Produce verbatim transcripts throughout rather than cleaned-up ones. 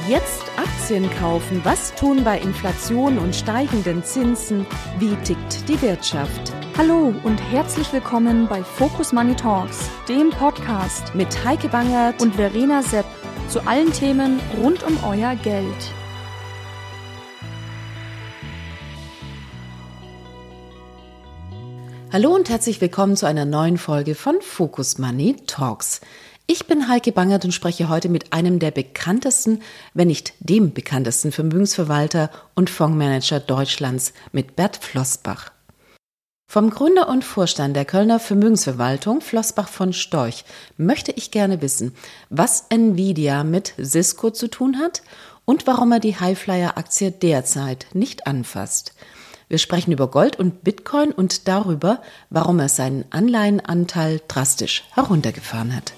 Jetzt Aktien kaufen. Was tun bei Inflation und steigenden Zinsen? Wie tickt die Wirtschaft? Hallo und herzlich willkommen bei Focus Money Talks, dem Podcast Mit Heike Bangert und Verena Sepp zu allen Themen rund um euer Geld. Hallo und herzlich willkommen zu einer neuen Folge von Focus Money Talks. Ich bin Heike Bangert und spreche heute mit einem der bekanntesten, wenn nicht dem bekanntesten Vermögensverwalter und Fondsmanager Deutschlands, mit Bert Flossbach. Vom Gründer und Vorstand der Kölner Vermögensverwaltung, Flossbach von Storch, möchte ich gerne wissen, was Nvidia mit Cisco zu tun hat und warum er die Highflyer-Aktie derzeit nicht anfasst. Wir sprechen über Gold und Bitcoin und darüber, warum er seinen Anleihenanteil drastisch heruntergefahren hat.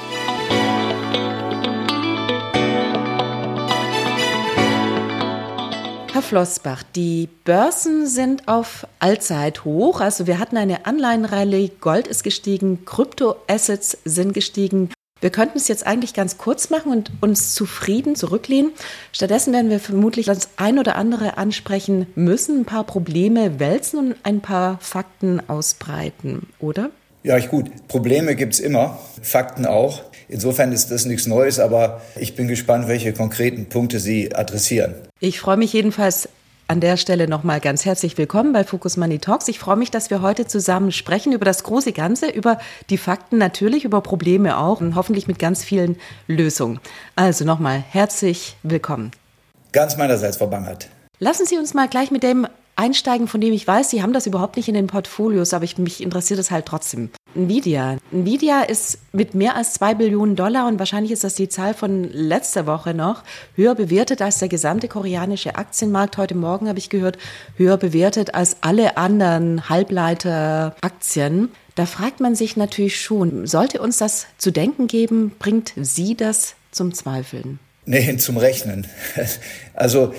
Herr Flossbach, die Börsen sind auf Allzeithoch. Also wir hatten eine Anleihenrallye, Gold ist gestiegen, Kryptoassets sind gestiegen. Wir könnten es jetzt eigentlich ganz kurz machen und uns zufrieden zurücklehnen. Stattdessen werden wir vermutlich das ein oder andere ansprechen müssen, ein paar Probleme wälzen und ein paar Fakten ausbreiten, oder? Ja, gut. Probleme gibt's immer, Fakten auch. Insofern ist das nichts Neues, aber ich bin gespannt, welche konkreten Punkte Sie adressieren. Ich freue mich jedenfalls an der Stelle nochmal ganz herzlich willkommen bei Focus Money Talks. Ich freue mich, dass wir heute zusammen sprechen über das große Ganze, über die Fakten natürlich, über Probleme auch und hoffentlich mit ganz vielen Lösungen. Also nochmal herzlich willkommen. Ganz meinerseits, Frau Bangert. Lassen Sie uns mal gleich mit dem einsteigen, von dem ich weiß, Sie haben das überhaupt nicht in den Portfolios, aber ich, mich interessiert es halt trotzdem. Nvidia. Nvidia ist mit mehr als zwei Billionen Dollar und wahrscheinlich ist das die Zahl von letzter Woche noch, höher bewertet als der gesamte koreanische Aktienmarkt. Heute Morgen habe ich gehört, höher bewertet als alle anderen Halbleiteraktien. Da fragt man sich natürlich schon, sollte uns das zu denken geben, bringt Sie das zum Zweifeln? Nee, zum Rechnen. Also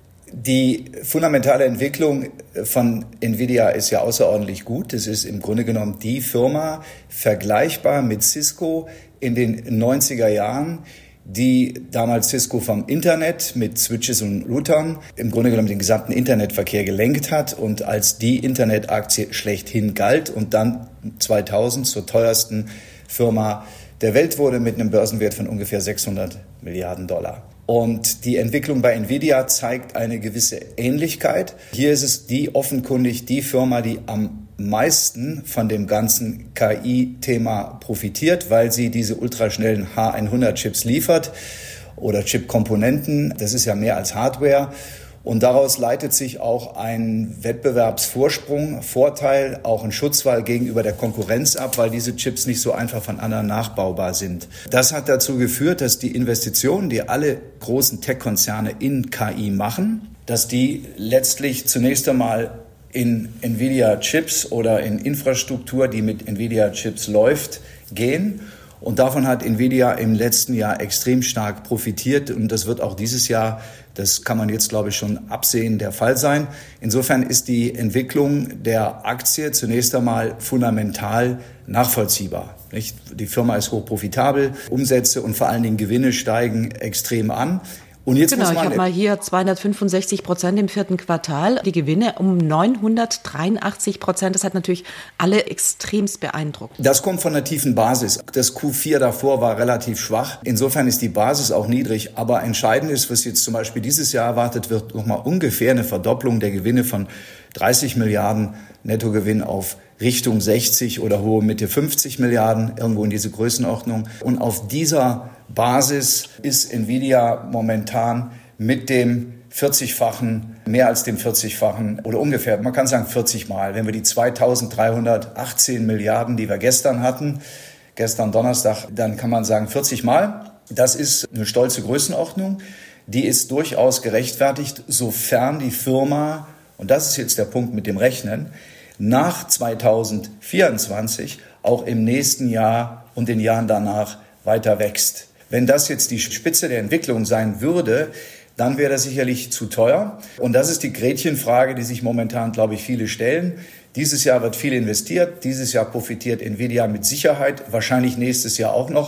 die fundamentale Entwicklung von Nvidia ist ja außerordentlich gut. Es ist im Grunde genommen die Firma, vergleichbar mit Cisco in den neunziger Jahren, die damals Cisco vom Internet mit Switches und Routern im Grunde genommen den gesamten Internetverkehr gelenkt hat und als die Internetaktie schlechthin galt und dann zweitausend zur teuersten Firma der Welt wurde mit einem Börsenwert von ungefähr sechshundert Milliarden Dollar. Und die Entwicklung bei Nvidia zeigt eine gewisse Ähnlichkeit. Hier ist es die offenkundig die Firma, die am meisten von dem ganzen K I-Thema profitiert, weil sie diese ultraschnellen H hundert Chips liefert oder Chip-Komponenten. Das ist ja mehr als Hardware. Und daraus leitet sich auch ein Wettbewerbsvorsprung, Vorteil, auch ein Schutzwall gegenüber der Konkurrenz ab, weil diese Chips nicht so einfach von anderen nachbaubar sind. Das hat dazu geführt, dass die Investitionen, die alle großen Tech-Konzerne in K I machen, dass die letztlich zunächst einmal in Nvidia-Chips oder in Infrastruktur, die mit Nvidia-Chips läuft, gehen. Und davon hat Nvidia im letzten Jahr extrem stark profitiert und das wird auch dieses Jahr, das kann man jetzt glaube ich schon absehen, der Fall sein. Insofern ist die Entwicklung der Aktie zunächst einmal fundamental nachvollziehbar. Nicht? Die Firma ist hoch profitabel, Umsätze und vor allen Dingen Gewinne steigen extrem an. Und jetzt genau, muss man ich habe mal hier zweihundertfünfundsechzig Prozent im vierten Quartal, die Gewinne um neunhundertdreiundachtzig Prozent. Das hat natürlich alle extremst beeindruckt. Das kommt von einer tiefen Basis. Das Q vier davor war relativ schwach. Insofern ist die Basis auch niedrig. Aber entscheidend ist, was jetzt zum Beispiel dieses Jahr erwartet wird, nochmal ungefähr eine Verdopplung der Gewinne von dreißig Milliarden Nettogewinn auf Richtung sechzig oder hohe Mitte fünfzig Milliarden, irgendwo in diese Größenordnung. Und auf dieser Basis ist Nvidia momentan mit dem vierzigfachen, mehr als dem vierzigfachen oder ungefähr, man kann sagen vierzig Mal, wenn wir die zweitausenddreihundertachtzehn Milliarden, die wir gestern hatten, gestern Donnerstag, dann kann man sagen vierzig Mal. Das ist eine stolze Größenordnung. Die ist durchaus gerechtfertigt, sofern die Firma, und das ist jetzt der Punkt mit dem Rechnen, nach zweitausendvierundzwanzig auch im nächsten Jahr und den Jahren danach weiter wächst. Wenn das jetzt die Spitze der Entwicklung sein würde, dann wäre das sicherlich zu teuer. Und das ist die Gretchenfrage, die sich momentan, glaube ich, viele stellen. Dieses Jahr wird viel investiert. Dieses Jahr profitiert Nvidia mit Sicherheit, wahrscheinlich nächstes Jahr auch noch.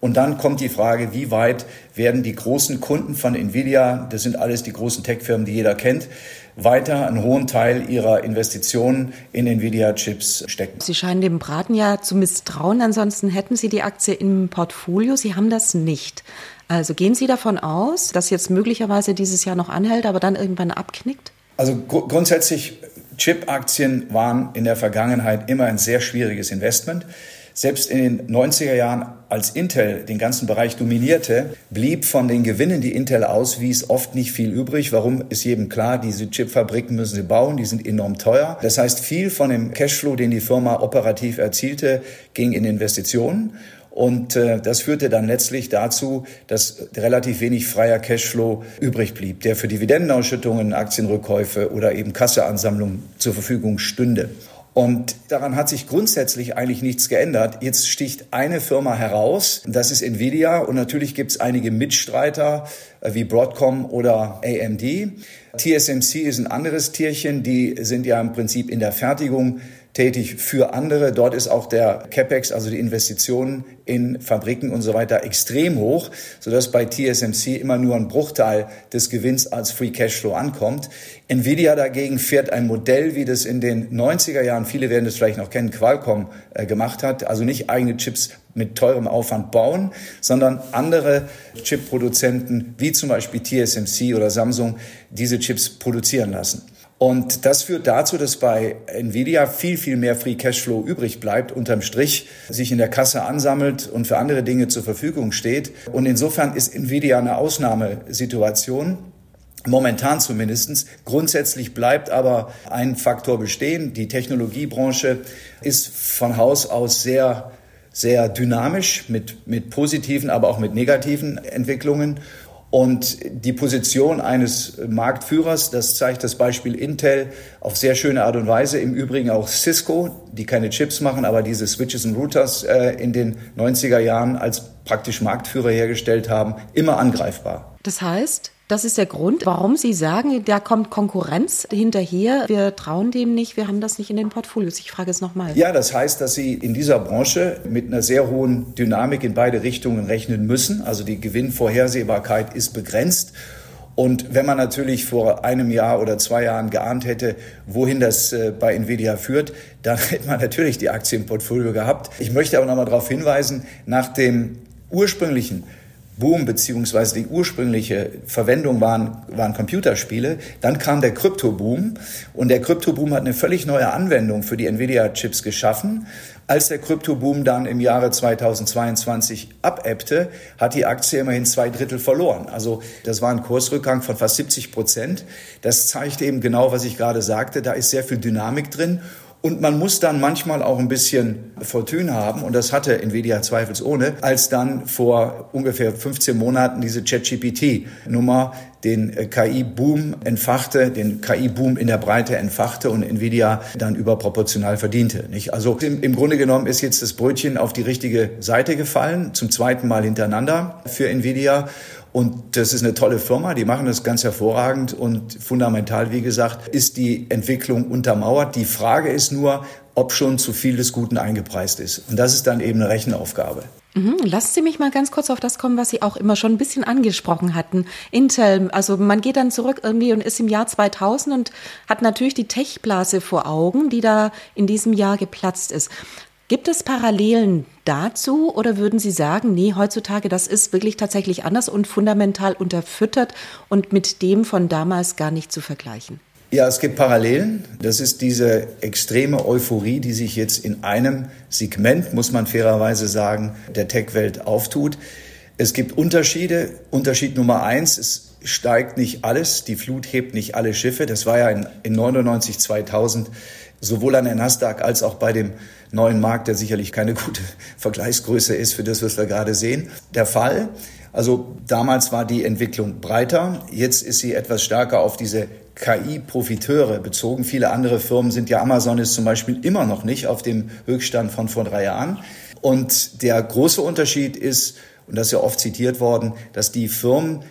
Und dann kommt die Frage, wie weit werden die großen Kunden von Nvidia, das sind alles die großen Tech-Firmen, die jeder kennt, weiter einen hohen Teil ihrer Investitionen in Nvidia-Chips stecken. Sie scheinen dem Braten ja zu misstrauen, ansonsten hätten Sie die Aktie im Portfolio. Sie haben das nicht. Also gehen Sie davon aus, dass jetzt möglicherweise dieses Jahr noch anhält, aber dann irgendwann abknickt? Also gr- grundsätzlich, Chip-Aktien waren in der Vergangenheit immer ein sehr schwieriges Investment. Selbst in den neunziger Jahren, als Intel den ganzen Bereich dominierte, blieb von den Gewinnen, die Intel auswies, oft nicht viel übrig. Warum, ist jedem klar, diese Chipfabriken müssen sie bauen, die sind enorm teuer. Das heißt, viel von dem Cashflow, den die Firma operativ erzielte, ging in Investitionen. Und äh, das führte dann letztlich dazu, dass relativ wenig freier Cashflow übrig blieb, der für Dividendenausschüttungen, Aktienrückkäufe oder eben Kasseansammlungen zur Verfügung stünde. Und daran hat sich grundsätzlich eigentlich nichts geändert. Jetzt sticht eine Firma heraus, das ist Nvidia. Und natürlich gibt es einige Mitstreiter wie Broadcom oder A M D. T S M C ist ein anderes Tierchen. Die sind ja im Prinzip in der Fertigung tätig für andere. Dort ist auch der CapEx, also die Investitionen in Fabriken und so weiter, extrem hoch, sodass bei T S M C immer nur ein Bruchteil des Gewinns als Free Cashflow ankommt. Nvidia dagegen fährt ein Modell, wie das in den neunziger Jahren, viele werden das vielleicht noch kennen, Qualcomm äh, gemacht hat, also nicht eigene Chips mit teurem Aufwand bauen, sondern andere Chip-Produzenten, wie zum Beispiel T S M C oder Samsung, diese Chips produzieren lassen. Und das führt dazu, dass bei Nvidia viel, viel mehr Free Cashflow übrig bleibt, unterm Strich sich in der Kasse ansammelt und für andere Dinge zur Verfügung steht. Und insofern ist Nvidia eine Ausnahmesituation, momentan zumindest. Grundsätzlich bleibt aber ein Faktor bestehen. Die Technologiebranche ist von Haus aus sehr, sehr dynamisch mit, mit positiven, aber auch mit negativen Entwicklungen. Und die Position eines Marktführers, das zeigt das Beispiel Intel auf sehr schöne Art und Weise. Im Übrigen auch Cisco, die keine Chips machen, aber diese Switches und Routers äh, in den neunziger Jahren als praktisch Marktführer hergestellt haben, immer angreifbar. Das heißt, das ist der Grund, warum Sie sagen, da kommt Konkurrenz hinterher. Wir trauen dem nicht, wir haben das nicht in den Portfolios. Ich frage es nochmal. Ja, das heißt, dass Sie in dieser Branche mit einer sehr hohen Dynamik in beide Richtungen rechnen müssen. Also die Gewinnvorhersehbarkeit ist begrenzt. Und wenn man natürlich vor einem Jahr oder zwei Jahren geahnt hätte, wohin das bei Nvidia führt, dann hätte man natürlich die Aktie im Portfolio gehabt. Ich möchte aber nochmal darauf hinweisen, nach dem ursprünglichen Boom beziehungsweise die ursprüngliche Verwendung waren, waren Computerspiele. Dann kam der Kryptoboom und der Kryptoboom hat eine völlig neue Anwendung für die Nvidia-Chips geschaffen. Als der Kryptoboom dann im Jahre zweitausendzweiundzwanzig abebbte, hat die Aktie immerhin zwei Drittel verloren. Also das war ein Kursrückgang von fast siebzig Prozent. Das zeigt eben genau, was ich gerade sagte. Da ist sehr viel Dynamik drin. Und man muss dann manchmal auch ein bisschen Fortune haben, und das hatte Nvidia zweifelsohne, als dann vor ungefähr fünfzehn Monaten diese ChatGPT-Nummer den K I-Boom entfachte, den K I-Boom in der Breite entfachte und Nvidia dann überproportional verdiente. Nicht? Also im, im Grunde genommen ist jetzt das Brötchen auf die richtige Seite gefallen, zum zweiten Mal hintereinander für Nvidia. Und das ist eine tolle Firma, die machen das ganz hervorragend und fundamental, wie gesagt, ist die Entwicklung untermauert. Die Frage ist nur, ob schon zu viel des Guten eingepreist ist. Und das ist dann eben eine Rechenaufgabe. Mhm. Lassen Sie mich mal ganz kurz auf das kommen, was Sie auch immer schon ein bisschen angesprochen hatten. Intel, also man geht dann zurück irgendwie und ist im Jahr zweitausend und hat natürlich die Tech-Blase vor Augen, die da in diesem Jahr geplatzt ist. Gibt es Parallelen dazu oder würden Sie sagen, nee, heutzutage das ist wirklich tatsächlich anders und fundamental unterfüttert und mit dem von damals gar nicht zu vergleichen? Ja, es gibt Parallelen. Das ist diese extreme Euphorie, die sich jetzt in einem Segment, muss man fairerweise sagen, der Tech-Welt auftut. Es gibt Unterschiede. Unterschied Nummer eins, es steigt nicht alles, die Flut hebt nicht alle Schiffe. Das war ja in, in neunundneunzig, zweitausend sowohl an der Nasdaq als auch bei dem neuen Markt, der sicherlich keine gute Vergleichsgröße ist für das, was wir gerade sehen, der Fall. Also damals war die Entwicklung breiter, jetzt ist sie etwas stärker auf diese K I-Profiteure bezogen. Viele andere Firmen sind ja, Amazon ist zum Beispiel immer noch nicht auf dem Höchststand von vor drei Jahren. Und der große Unterschied ist, und das ist ja oft zitiert worden, dass die Firmen,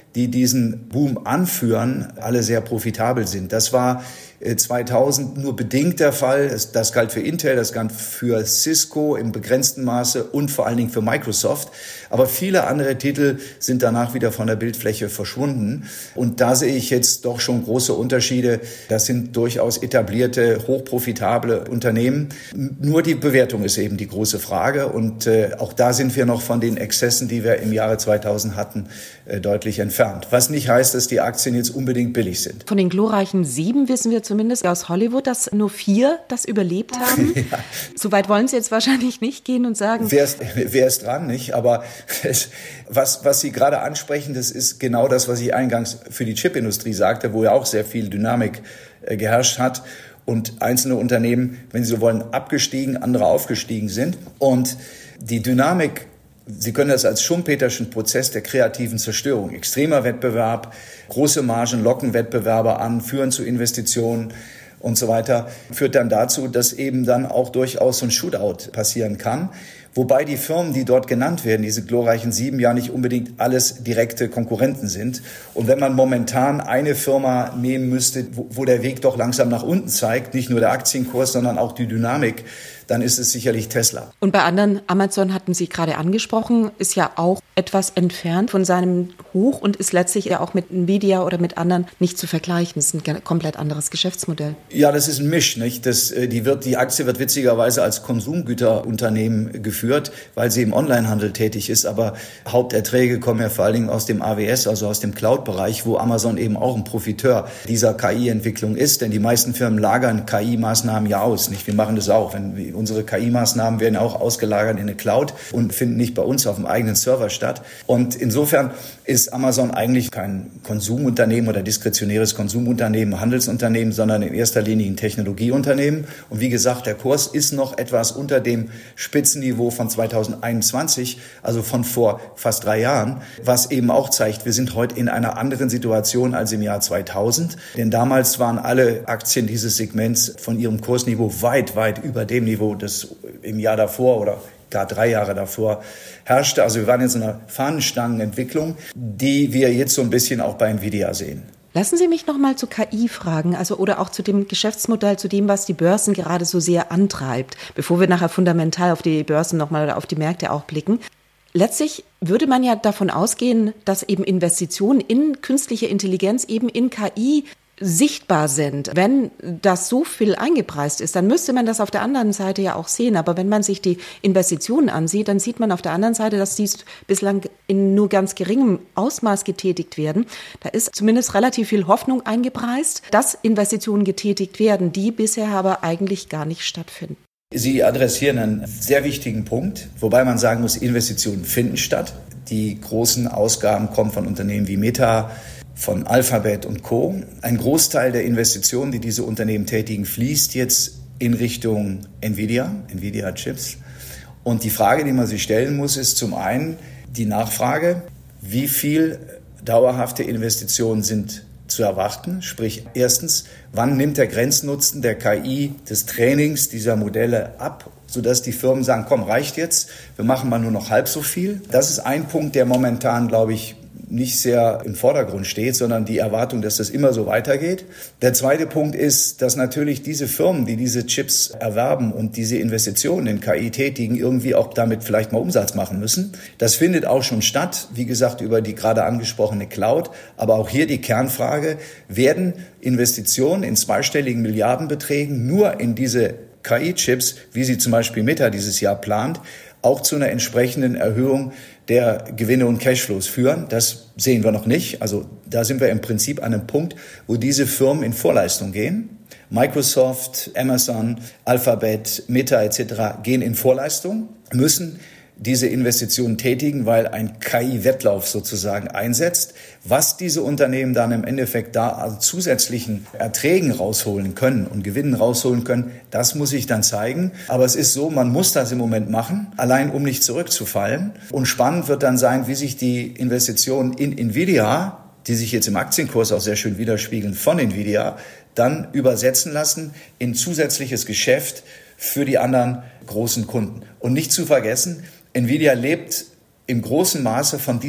die diesen Boom anführen, alle sehr profitabel sind. Das war zweitausend nur bedingt der Fall. Das galt für Intel, das galt für Cisco im begrenzten Maße und vor allen Dingen für Microsoft. Aber viele andere Titel sind danach wieder von der Bildfläche verschwunden. Und da sehe ich jetzt doch schon große Unterschiede. Das sind durchaus etablierte, hochprofitable Unternehmen. Nur die Bewertung ist eben die große Frage. Und äh, auch da sind wir noch von den Exzessen, die wir im Jahre zweitausend hatten, äh, deutlich entfernt. Was nicht heißt, dass die Aktien jetzt unbedingt billig sind. Von den glorreichen sieben wissen wir zumindest aus Hollywood, dass nur vier das überlebt haben. Ja. Soweit wollen Sie jetzt wahrscheinlich nicht gehen und sagen. Wer ist, wer ist dran, nicht? Aber es, was, was Sie gerade ansprechen, das ist genau das, was ich eingangs für die Chipindustrie sagte, wo ja auch sehr viel Dynamik äh, geherrscht hat und einzelne Unternehmen, wenn Sie so wollen, abgestiegen, andere aufgestiegen sind. Und die Dynamik, Sie können das als Schumpeterschen Prozess der kreativen Zerstörung. Extremer Wettbewerb, große Margen locken Wettbewerber an, führen zu Investitionen und so weiter, führt dann dazu, dass eben dann auch durchaus so ein Shootout passieren kann. Wobei die Firmen, die dort genannt werden, diese glorreichen sieben, ja nicht unbedingt alles direkte Konkurrenten sind. Und wenn man momentan eine Firma nehmen müsste, wo, wo der Weg doch langsam nach unten zeigt, nicht nur der Aktienkurs, sondern auch die Dynamik, dann ist es sicherlich Tesla. Und bei anderen, Amazon hatten Sie gerade angesprochen, ist ja auch etwas entfernt von seinem Hoch und ist letztlich ja auch mit Nvidia oder mit anderen nicht zu vergleichen. Das ist ein komplett anderes Geschäftsmodell. Ja, das ist ein Misch, nicht? Das, die, wird, die Aktie wird witzigerweise als Konsumgüterunternehmen geführt, weil sie im Onlinehandel tätig ist. Aber Haupterträge kommen ja vor allen Dingen aus dem A W S, also aus dem Cloud-Bereich, wo Amazon eben auch ein Profiteur dieser K I-Entwicklung ist. Denn die meisten Firmen lagern K I-Maßnahmen ja aus, nicht? Wir machen das auch. Wenn wir Unsere K I-Maßnahmen werden auch ausgelagert in eine Cloud und finden nicht bei uns auf dem eigenen Server statt. Und insofern ist Amazon eigentlich kein Konsumunternehmen oder diskretionäres Konsumunternehmen, Handelsunternehmen, sondern in erster Linie ein Technologieunternehmen. Und wie gesagt, der Kurs ist noch etwas unter dem Spitzenniveau von zweitausendeinundzwanzig, also von vor fast drei Jahren, was eben auch zeigt, wir sind heute in einer anderen Situation als im Jahr zweitausend. Denn damals waren alle Aktien dieses Segments von ihrem Kursniveau weit, weit über dem Niveau, das im Jahr davor oder gar drei Jahre davor herrschte. Also wir waren jetzt in einer Fahnenstangenentwicklung, die wir jetzt so ein bisschen auch bei Nvidia sehen. Lassen Sie mich noch mal zu K I fragen, also oder auch zu dem Geschäftsmodell, zu dem, was die Börsen gerade so sehr antreibt, bevor wir nachher fundamental auf die Börsen noch mal oder auf die Märkte auch blicken. Letztlich würde man ja davon ausgehen, dass eben Investitionen in künstliche Intelligenz, eben in K I sichtbar sind. Wenn das so viel eingepreist ist, dann müsste man das auf der anderen Seite ja auch sehen. Aber wenn man sich die Investitionen ansieht, dann sieht man auf der anderen Seite, dass dies bislang in nur ganz geringem Ausmaß getätigt werden. Da ist zumindest relativ viel Hoffnung eingepreist, dass Investitionen getätigt werden, die bisher aber eigentlich gar nicht stattfinden. Sie adressieren einen sehr wichtigen Punkt, wobei man sagen muss, Investitionen finden statt. Die großen Ausgaben kommen von Unternehmen wie Meta, von Alphabet und Co. Ein Großteil der Investitionen, die diese Unternehmen tätigen, fließt jetzt in Richtung Nvidia, Nvidia-Chips. Und die Frage, die man sich stellen muss, ist zum einen die Nachfrage, wie viel dauerhafte Investitionen sind zu erwarten. Sprich, erstens, wann nimmt der Grenznutzen der K I des Trainings dieser Modelle ab, sodass die Firmen sagen, komm, reicht jetzt, wir machen mal nur noch halb so viel. Das ist ein Punkt, der momentan, glaube ich, nicht sehr im Vordergrund steht, sondern die Erwartung, dass das immer so weitergeht. Der zweite Punkt ist, dass natürlich diese Firmen, die diese Chips erwerben und diese Investitionen in K I tätigen, irgendwie auch damit vielleicht mal Umsatz machen müssen. Das findet auch schon statt, wie gesagt, über die gerade angesprochene Cloud. Aber auch hier die Kernfrage, werden Investitionen in zweistelligen Milliardenbeträgen nur in diese K I-Chips, wie sie zum Beispiel Meta dieses Jahr plant, auch zu einer entsprechenden Erhöhung der Gewinne und Cashflows führen. Das sehen wir noch nicht. Also da sind wir im Prinzip an einem Punkt, wo diese Firmen in Vorleistung gehen. Microsoft, Amazon, Alphabet, Meta et cetera gehen in Vorleistung, müssen diese Investitionen tätigen, weil ein K I-Wettlauf sozusagen einsetzt. Was diese Unternehmen dann im Endeffekt da an zusätzlichen Erträgen rausholen können und Gewinnen rausholen können, das muss sich dann zeigen. Aber es ist so, man muss das im Moment machen, allein um nicht zurückzufallen. Und spannend wird dann sein, wie sich die Investitionen in Nvidia, die sich jetzt im Aktienkurs auch sehr schön widerspiegeln, von Nvidia, dann übersetzen lassen in zusätzliches Geschäft für die anderen großen Kunden. Und nicht zu vergessen, Nvidia lebt im großen Maße von diesen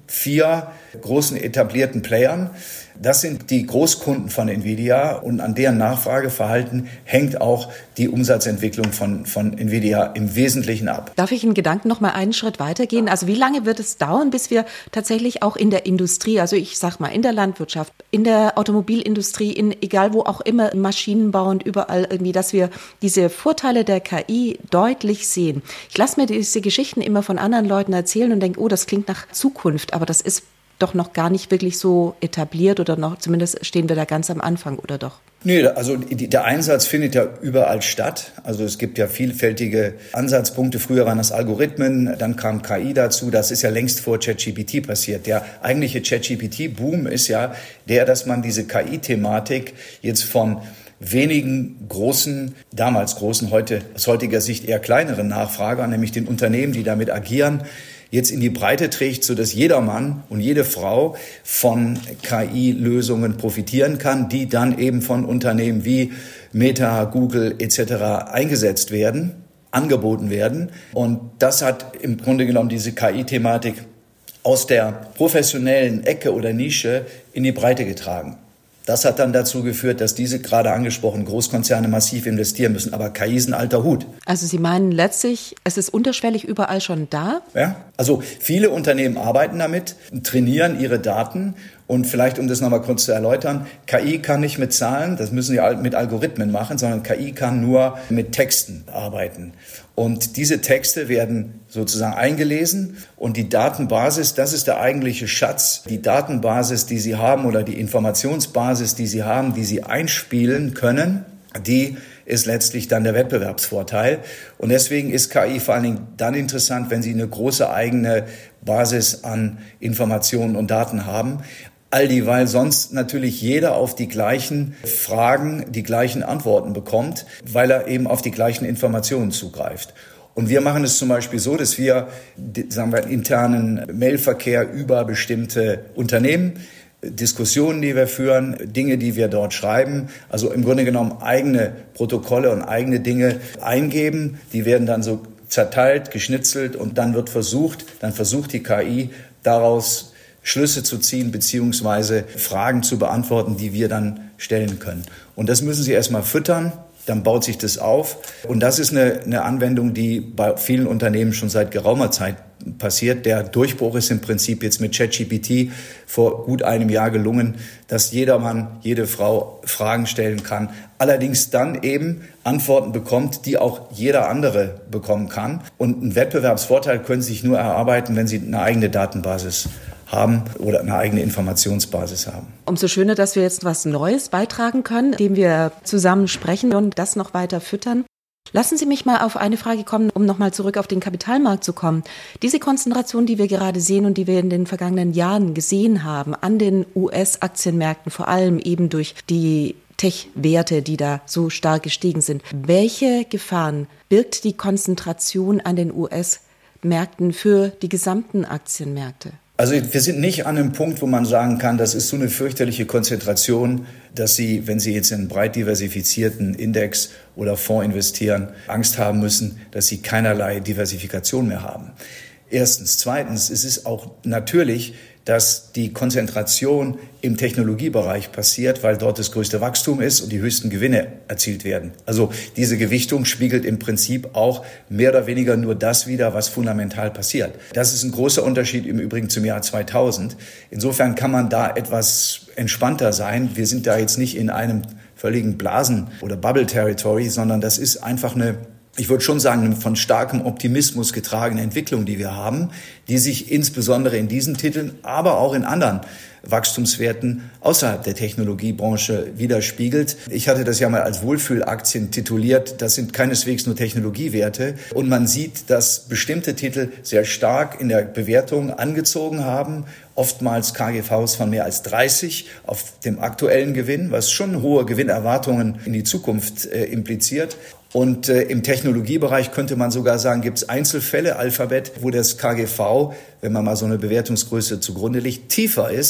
vier großen etablierten Playern. Das sind die Großkunden von Nvidia und an deren Nachfrageverhalten hängt auch die Umsatzentwicklung von, von Nvidia im Wesentlichen ab. Darf ich in Gedanken noch mal einen Schritt weitergehen? Also wie lange wird es dauern, bis wir tatsächlich auch in der Industrie, also ich sag mal in der Landwirtschaft, in der Automobilindustrie, in egal wo auch immer, im Maschinenbau und überall irgendwie, dass wir diese Vorteile der K I deutlich sehen. Ich lasse mir diese Geschichten immer von anderen Leuten erzählen und denke, oh, das klingt nach Zukunft, aber das ist doch noch gar nicht wirklich so etabliert oder noch, zumindest stehen wir da ganz am Anfang, oder doch? Nee, also der Einsatz findet ja überall statt. Also es gibt ja vielfältige Ansatzpunkte. Früher waren das Algorithmen, dann kam K I dazu. Das ist ja längst vor ChatGPT passiert. Der eigentliche ChatGPT-Boom ist ja der, dass man diese K I-Thematik jetzt von wenigen großen, damals großen, heute aus heutiger Sicht eher kleineren Nachfragern, nämlich den Unternehmen, die damit agieren, jetzt in die Breite trägt, sodass jeder Mann und jede Frau von K I-Lösungen profitieren kann, die dann eben von Unternehmen wie Meta, Google et cetera eingesetzt werden, angeboten werden. Und das hat im Grunde genommen diese K I-Thematik aus der professionellen Ecke oder Nische in die Breite getragen. Das hat dann dazu geführt, dass diese gerade angesprochenen Großkonzerne massiv investieren müssen. Aber K I ist ein alter Hut. Also Sie meinen letztlich, es ist unterschwellig überall schon da? Ja, also viele Unternehmen arbeiten damit, trainieren ihre Daten. Und vielleicht, um das nochmal kurz zu erläutern, K I kann nicht mit Zahlen, das müssen sie mit Algorithmen machen, sondern K I kann nur mit Texten arbeiten. Und diese Texte werden sozusagen eingelesen und die Datenbasis, das ist der eigentliche Schatz, die Datenbasis, die Sie haben oder die Informationsbasis, die Sie haben, die Sie einspielen können, die ist letztlich dann der Wettbewerbsvorteil. Und deswegen ist K I vor allen Dingen dann interessant, wenn Sie eine große eigene Basis an Informationen und Daten haben. All dieweil sonst natürlich jeder auf die gleichen Fragen, die gleichen Antworten bekommt, weil er eben auf die gleichen Informationen zugreift. Und wir machen es zum Beispiel so, dass wir, sagen wir, internen Mailverkehr über bestimmte Unternehmen, Diskussionen, die wir führen, Dinge, die wir dort schreiben, also im Grunde genommen eigene Protokolle und eigene Dinge eingeben, die werden dann so zerteilt, geschnitzelt und dann wird versucht, dann versucht die K I daraus Schlüsse zu ziehen beziehungsweise Fragen zu beantworten, die wir dann stellen können. Und das müssen Sie erstmal füttern, dann baut sich das auf. Und das ist eine, eine Anwendung, die bei vielen Unternehmen schon seit geraumer Zeit passiert. Der Durchbruch ist im Prinzip jetzt mit ChatGPT vor gut einem Jahr gelungen, dass jeder Mann, jede Frau Fragen stellen kann. Allerdings dann eben Antworten bekommt, die auch jeder andere bekommen kann. Und einen Wettbewerbsvorteil können Sie sich nur erarbeiten, wenn Sie eine eigene Datenbasis haben oder eine eigene Informationsbasis haben. Umso schöner, dass wir jetzt was Neues beitragen können, indem wir zusammen sprechen und das noch weiter füttern. Lassen Sie mich mal auf eine Frage kommen, um nochmal zurück auf den Kapitalmarkt zu kommen. Diese Konzentration, die wir gerade sehen und die wir in den vergangenen Jahren gesehen haben, an den U S-Aktienmärkten, vor allem eben durch die Tech-Werte, die da so stark gestiegen sind. Welche Gefahren birgt die Konzentration an den U S-Märkten für die gesamten Aktienmärkte? Also wir sind nicht an einem Punkt, wo man sagen kann, das ist so eine fürchterliche Konzentration, dass Sie, wenn Sie jetzt in einen breit diversifizierten Index oder Fonds investieren, Angst haben müssen, dass Sie keinerlei Diversifikation mehr haben. Erstens. Zweitens, es ist auch natürlich, dass die Konzentration im Technologiebereich passiert, weil dort das größte Wachstum ist und die höchsten Gewinne erzielt werden. Also diese Gewichtung spiegelt im Prinzip auch mehr oder weniger nur das wider, was fundamental passiert. Das ist ein großer Unterschied im Übrigen zum Jahr zweitausend. Insofern kann man da etwas entspannter sein. Wir sind da jetzt nicht in einem völligen Blasen- oder Bubble-Territory, sondern das ist einfach eine, ich würde schon sagen, von starkem Optimismus getragene Entwicklung, die wir haben, die sich insbesondere in diesen Titeln, aber auch in anderen Wachstumswerten außerhalb der Technologiebranche widerspiegelt. Ich hatte das ja mal als Wohlfühlaktien tituliert. Das sind keineswegs nur Technologiewerte. Und man sieht, dass bestimmte Titel sehr stark in der Bewertung angezogen haben. Oftmals K G Vs von mehr als dreißig auf dem aktuellen Gewinn, was schon hohe Gewinnerwartungen in die Zukunft äh, impliziert. Und äh, im Technologiebereich könnte man sogar sagen, gibt es Einzelfälle, Alphabet, wo das K G V, wenn man mal so eine Bewertungsgröße zugrunde legt, tiefer ist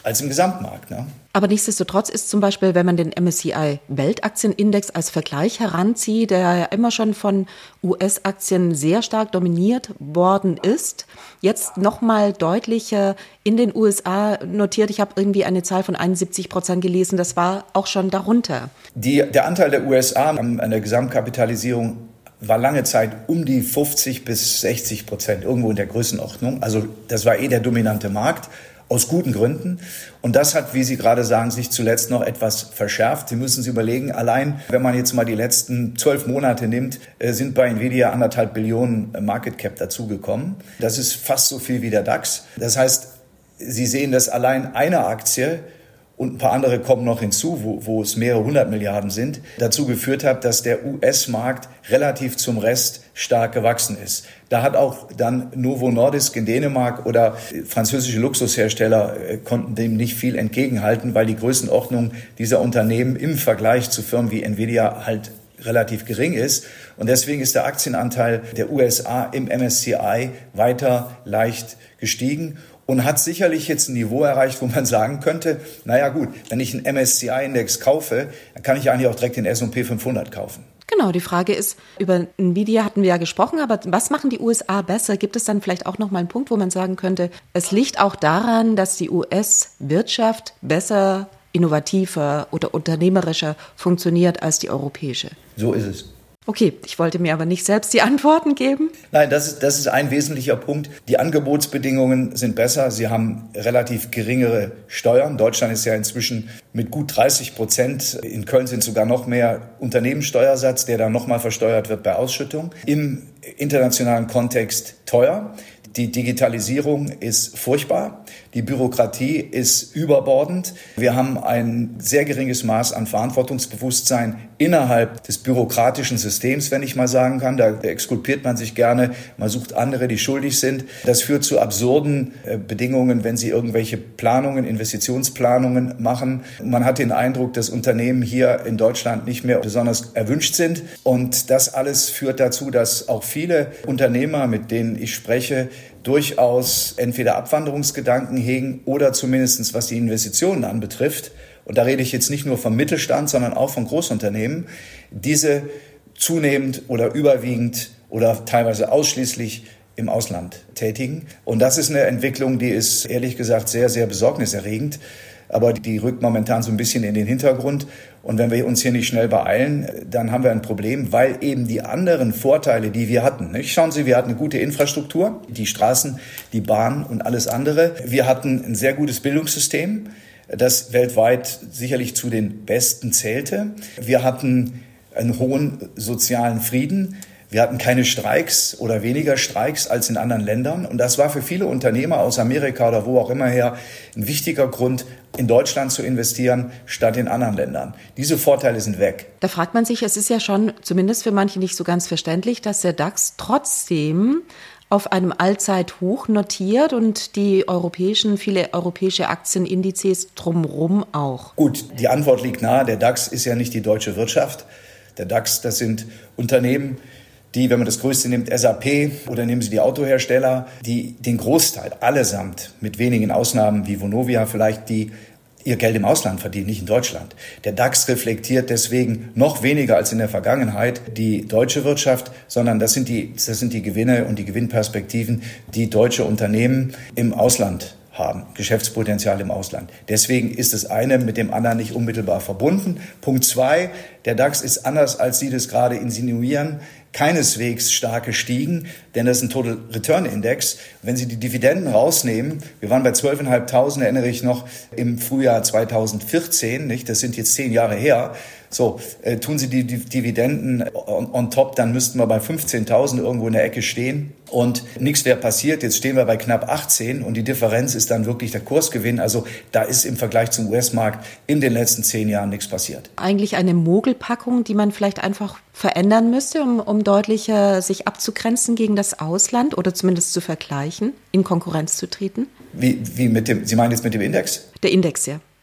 als im Gesamtmarkt. Ne? Aber nichtsdestotrotz ist zum Beispiel, wenn man den M S C I Weltaktienindex als Vergleich heranzieht, der ja immer schon von U S-Aktien sehr stark dominiert worden ist, jetzt nochmal deutlicher in den U S A notiert. Ich habe irgendwie eine Zahl von einundsiebzig Prozent gelesen, das war auch schon darunter. Die, der Anteil der U S A an der Gesamtkapitalisierung war lange Zeit um die fünfzig bis sechzig Prozent, irgendwo in der Größenordnung. Also das war eh der dominante Markt. Aus guten Gründen. Und das hat, wie Sie gerade sagen, sich zuletzt noch etwas verschärft. Sie müssen sich überlegen, allein wenn man jetzt mal die letzten zwölf Monate nimmt, sind bei Nvidia anderthalb Billionen Market Cap dazugekommen. Das ist fast so viel wie der DAX. Das heißt, Sie sehen, dass allein eine Aktie und ein paar andere kommen noch hinzu, wo, wo es mehrere hundert Milliarden sind, dazu geführt hat, dass der U S-Markt relativ zum Rest stark gewachsen ist. Da hat auch dann Novo Nordisk in Dänemark oder französische Luxushersteller äh, konnten dem nicht viel entgegenhalten, weil die Größenordnung dieser Unternehmen im Vergleich zu Firmen wie Nvidia halt relativ gering ist. Und deswegen ist der Aktienanteil der U S A im M S C I weiter leicht gestiegen. Und hat sicherlich jetzt ein Niveau erreicht, wo man sagen könnte, naja gut, wenn ich einen M S C I-Index kaufe, dann kann ich eigentlich auch direkt den S und P fünfhundert kaufen. Genau, die Frage ist, über Nvidia hatten wir ja gesprochen, aber was machen die U S A besser? Gibt es dann vielleicht auch noch mal einen Punkt, wo man sagen könnte, es liegt auch daran, dass die U S-Wirtschaft besser, innovativer oder unternehmerischer funktioniert als die europäische? So ist es. Okay, ich wollte mir aber nicht selbst die Antworten geben. Nein, das ist, das ist ein wesentlicher Punkt. Die Angebotsbedingungen sind besser. Sie haben relativ geringere Steuern. Deutschland ist ja inzwischen mit gut dreißig Prozent, in Köln sind sogar noch mehr Unternehmenssteuersatz, der dann nochmal versteuert wird bei Ausschüttung. Im internationalen Kontext teuer. Die Digitalisierung ist furchtbar. Die Bürokratie ist überbordend. Wir haben ein sehr geringes Maß an Verantwortungsbewusstsein innerhalb des bürokratischen Systems, wenn ich mal sagen kann. Da exkulpiert man sich gerne, man sucht andere, die schuldig sind. Das führt zu absurden äh, Bedingungen, wenn Sie irgendwelche Planungen, Investitionsplanungen machen. Man hat den Eindruck, dass Unternehmen hier in Deutschland nicht mehr besonders erwünscht sind. Und das alles führt dazu, dass auch viele Unternehmer, mit denen ich spreche, durchaus entweder Abwanderungsgedanken hegen oder zumindest was die Investitionen anbetrifft, und da rede ich jetzt nicht nur vom Mittelstand, sondern auch von Großunternehmen, diese zunehmend oder überwiegend oder teilweise ausschließlich im Ausland tätigen. Und das ist eine Entwicklung, die ist ehrlich gesagt sehr, sehr besorgniserregend. Aber die rückt momentan so ein bisschen in den Hintergrund. Und wenn wir uns hier nicht schnell beeilen, dann haben wir ein Problem, weil eben die anderen Vorteile, die wir hatten, nicht? Schauen Sie, wir hatten eine gute Infrastruktur, die Straßen, die Bahn und alles andere. Wir hatten ein sehr gutes Bildungssystem, das weltweit sicherlich zu den besten zählte. Wir hatten einen hohen sozialen Frieden. Wir hatten keine Streiks oder weniger Streiks als in anderen Ländern. Und das war für viele Unternehmer aus Amerika oder wo auch immer her ein wichtiger Grund, in Deutschland zu investieren, statt in anderen Ländern. Diese Vorteile sind weg. Da fragt man sich, es ist ja schon zumindest für manche nicht so ganz verständlich, dass der DAX trotzdem auf einem Allzeithoch notiert und die europäischen, viele europäische Aktienindizes drumherum auch. Gut, die Antwort liegt nahe. Der DAX ist ja nicht die deutsche Wirtschaft. Der DAX, das sind Unternehmen, die, wenn man das Größte nimmt, S A P oder nehmen Sie die Autohersteller, die den Großteil allesamt, mit wenigen Ausnahmen wie Vonovia vielleicht, die ihr Geld im Ausland verdienen, nicht in Deutschland. Der DAX reflektiert deswegen noch weniger als in der Vergangenheit die deutsche Wirtschaft, sondern das sind die, das sind die Gewinne und die Gewinnperspektiven, die deutsche Unternehmen im Ausland haben, Geschäftspotenzial im Ausland. Deswegen ist das eine mit dem anderen nicht unmittelbar verbunden. Punkt zwei, der DAX ist anders, als Sie das gerade insinuieren, keineswegs stark gestiegen, denn das ist ein Total Return Index. Wenn Sie die Dividenden rausnehmen, wir waren bei zwölftausendfünfhundert, erinnere ich noch, im Frühjahr zweitausendvierzehn, nicht? Das sind jetzt zehn Jahre her. So, äh, tun Sie die Dividenden on, on top, dann müssten wir bei fünfzehntausend irgendwo in der Ecke stehen. Und nichts wäre passiert. Jetzt stehen wir bei knapp achtzehn und die Differenz ist dann wirklich der Kursgewinn. Also da ist im Vergleich zum U S-Markt in den letzten zehn Jahren nichts passiert. Eigentlich eine Mogelpackung, die man vielleicht einfach verändern müsste, um, um deutlicher sich abzugrenzen gegen das Ausland oder zumindest zu vergleichen, in Konkurrenz zu treten? Wie, wie mit dem, Sie meinen jetzt mit dem Index? Der Index, ja.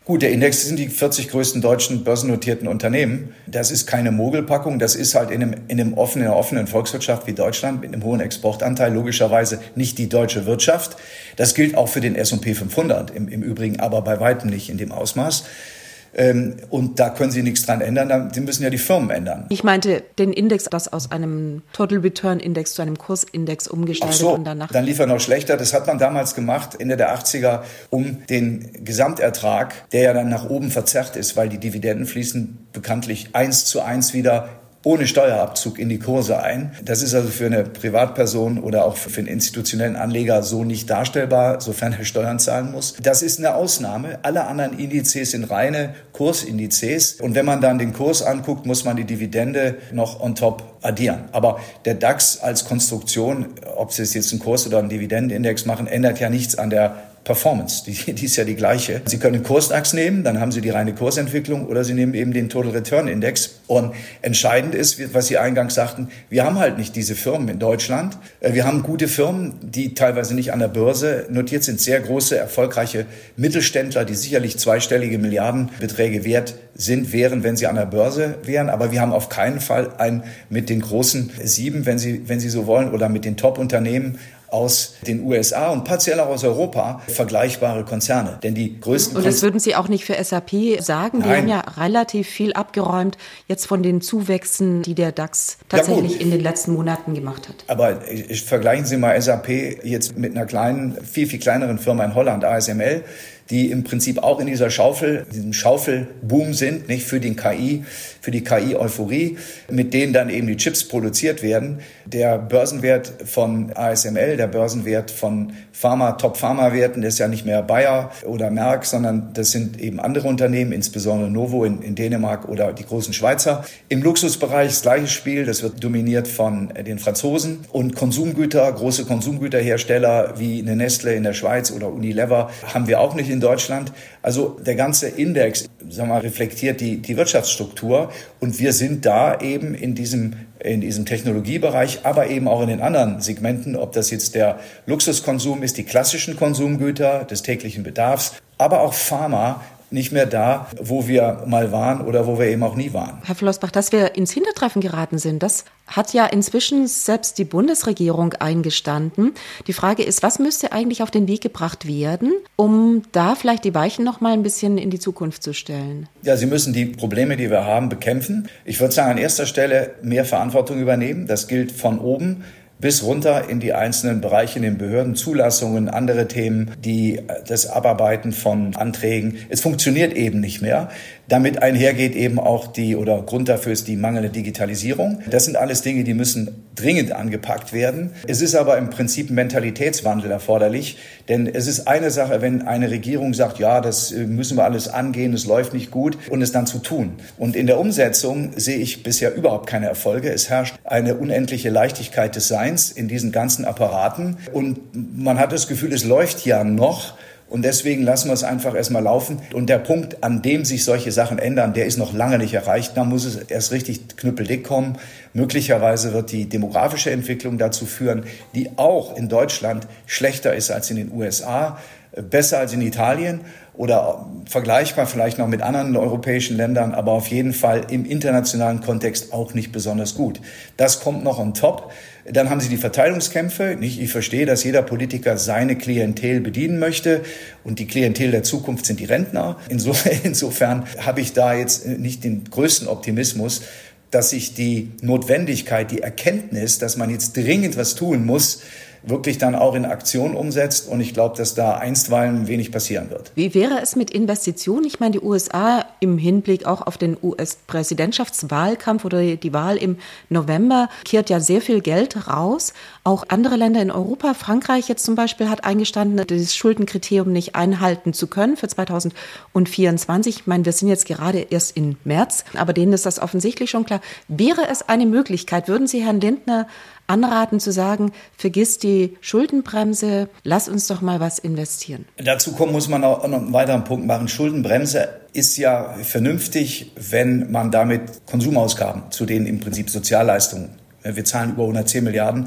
Gut, der Index sind die vierzig größten deutschen börsennotierten Unternehmen. Das ist keine Mogelpackung. Das ist halt in einem, in einem offenen, in einer offenen Volkswirtschaft wie Deutschland mit einem hohen Exportanteil logischerweise nicht die deutsche Wirtschaft. Das gilt auch für den S und P fünfhundert im, im Übrigen, aber bei weitem nicht in dem Ausmaß. Ähm, und da können Sie nichts dran ändern, Sie müssen ja die Firmen ändern. Ich meinte den Index, das aus einem Total Return Index zu einem Kursindex umgestaltet. Ach so, und danach dann lief er noch schlechter. Das hat man damals gemacht, Ende der achtziger, um den Gesamtertrag, der ja dann nach oben verzerrt ist, weil die Dividenden fließen bekanntlich eins zu eins wieder ohne Steuerabzug in die Kurse ein. Das ist also für eine Privatperson oder auch für einen institutionellen Anleger so nicht darstellbar, sofern er Steuern zahlen muss. Das ist eine Ausnahme. Alle anderen Indizes sind reine Kursindizes. Und wenn man dann den Kurs anguckt, muss man die Dividende noch on top addieren. Aber der DAX als Konstruktion, ob Sie jetzt einen Kurs oder einen Dividendenindex machen, ändert ja nichts an der Performance, die, die ist ja die gleiche. Sie können den Kurs-DAX nehmen, dann haben Sie die reine Kursentwicklung, oder Sie nehmen eben den Total Return Index. Und entscheidend ist, was Sie eingangs sagten, wir haben halt nicht diese Firmen in Deutschland. Wir haben gute Firmen, die teilweise nicht an der Börse notiert sind, sehr große, erfolgreiche Mittelständler, die sicherlich zweistellige Milliardenbeträge wert sind, wären, wenn sie an der Börse wären. Aber wir haben auf keinen Fall ein mit den großen Sieben, wenn Sie, wenn Sie so wollen, oder mit den Top-Unternehmen aus den U S A und partiell auch aus Europa vergleichbare Konzerne. Denn die größten Und das würden Sie auch nicht für S A P sagen? Die Nein. haben ja relativ viel abgeräumt jetzt von den Zuwächsen, die der DAX tatsächlich ja, in den letzten Monaten gemacht hat. Aber ich, vergleichen Sie mal S A P jetzt mit einer kleinen, viel, viel kleineren Firma in Holland, A S M L, die im Prinzip auch in dieser Schaufel, diesem Schaufelboom sind, nicht für den K I, für die K I-Euphorie, mit denen dann eben die Chips produziert werden. Der Börsenwert von A S M L, der Börsenwert von Pharma, Top-Pharma-Werten, das ist ja nicht mehr Bayer oder Merck, sondern das sind eben andere Unternehmen, insbesondere Novo in, in Dänemark oder die großen Schweizer. Im Luxusbereich das gleiche Spiel, das wird dominiert von den Franzosen. Und Konsumgüter, große Konsumgüterhersteller wie eine Nestle in der Schweiz oder Unilever haben wir auch nicht in Deutschland. Also der ganze Index, sagen wir mal, reflektiert die, die Wirtschaftsstruktur, und wir sind da eben in diesem, in diesem Technologiebereich, aber eben auch in den anderen Segmenten, ob das jetzt der Luxuskonsum ist, die klassischen Konsumgüter des täglichen Bedarfs, aber auch Pharma, nicht mehr da, wo wir mal waren oder wo wir eben auch nie waren. Herr Flossbach, dass wir ins Hintertreffen geraten sind, das hat ja inzwischen selbst die Bundesregierung eingestanden. Die Frage ist, was müsste eigentlich auf den Weg gebracht werden, um da vielleicht die Weichen noch mal ein bisschen in die Zukunft zu stellen? Ja, Sie müssen die Probleme, die wir haben, bekämpfen. Ich würde sagen, an erster Stelle mehr Verantwortung übernehmen. Das gilt von oben bis runter in die einzelnen Bereiche, in den Behörden, Zulassungen, andere Themen, die das Abarbeiten von Anträgen. Es funktioniert eben nicht mehr. Damit einhergeht eben auch die, oder Grund dafür ist die mangelnde Digitalisierung. Das sind alles Dinge, die müssen dringend angepackt werden. Es ist aber im Prinzip ein Mentalitätswandel erforderlich, denn es ist eine Sache, wenn eine Regierung sagt, ja, das müssen wir alles angehen, es läuft nicht gut, und es dann zu tun. Und in der Umsetzung sehe ich bisher überhaupt keine Erfolge. Es herrscht eine unendliche Leichtigkeit des Seins in diesen ganzen Apparaten, und man hat das Gefühl, es läuft ja noch. Und deswegen lassen wir es einfach erstmal laufen. Und der Punkt, an dem sich solche Sachen ändern, der ist noch lange nicht erreicht. Da muss es erst richtig knüppeldick kommen. Möglicherweise wird die demografische Entwicklung dazu führen, die auch in Deutschland schlechter ist als in den U S A, besser als in Italien oder vergleichbar vielleicht noch mit anderen europäischen Ländern, aber auf jeden Fall im internationalen Kontext auch nicht besonders gut. Das kommt noch on top. Dann haben Sie die Verteilungskämpfe. Ich verstehe, dass jeder Politiker seine Klientel bedienen möchte, und die Klientel der Zukunft sind die Rentner. Insofern habe ich da jetzt nicht den größten Optimismus, dass sich die Notwendigkeit, die Erkenntnis, dass man jetzt dringend was tun muss, wirklich dann auch in Aktion umsetzt. Und ich glaube, dass da einstweilen wenig passieren wird. Wie wäre es mit Investitionen? Ich meine, die U S A im Hinblick auch auf den U S-Präsidentschaftswahlkampf oder die Wahl im November kehrt ja sehr viel Geld raus. Auch andere Länder in Europa, Frankreich jetzt zum Beispiel, hat eingestanden, das Schuldenkriterium nicht einhalten zu können für zweitausendvierundzwanzig. Ich meine, wir sind jetzt gerade erst im März, aber denen ist das offensichtlich schon klar. Wäre es eine Möglichkeit, würden Sie Herrn Lindner anraten zu sagen, vergiss die Schuldenbremse, lass uns doch mal was investieren? Dazu kommen muss man auch noch einen weiteren Punkt machen. Schuldenbremse ist ja vernünftig, wenn man damit Konsumausgaben, zu denen im Prinzip Sozialleistungen, wir zahlen über hundertzehn Milliarden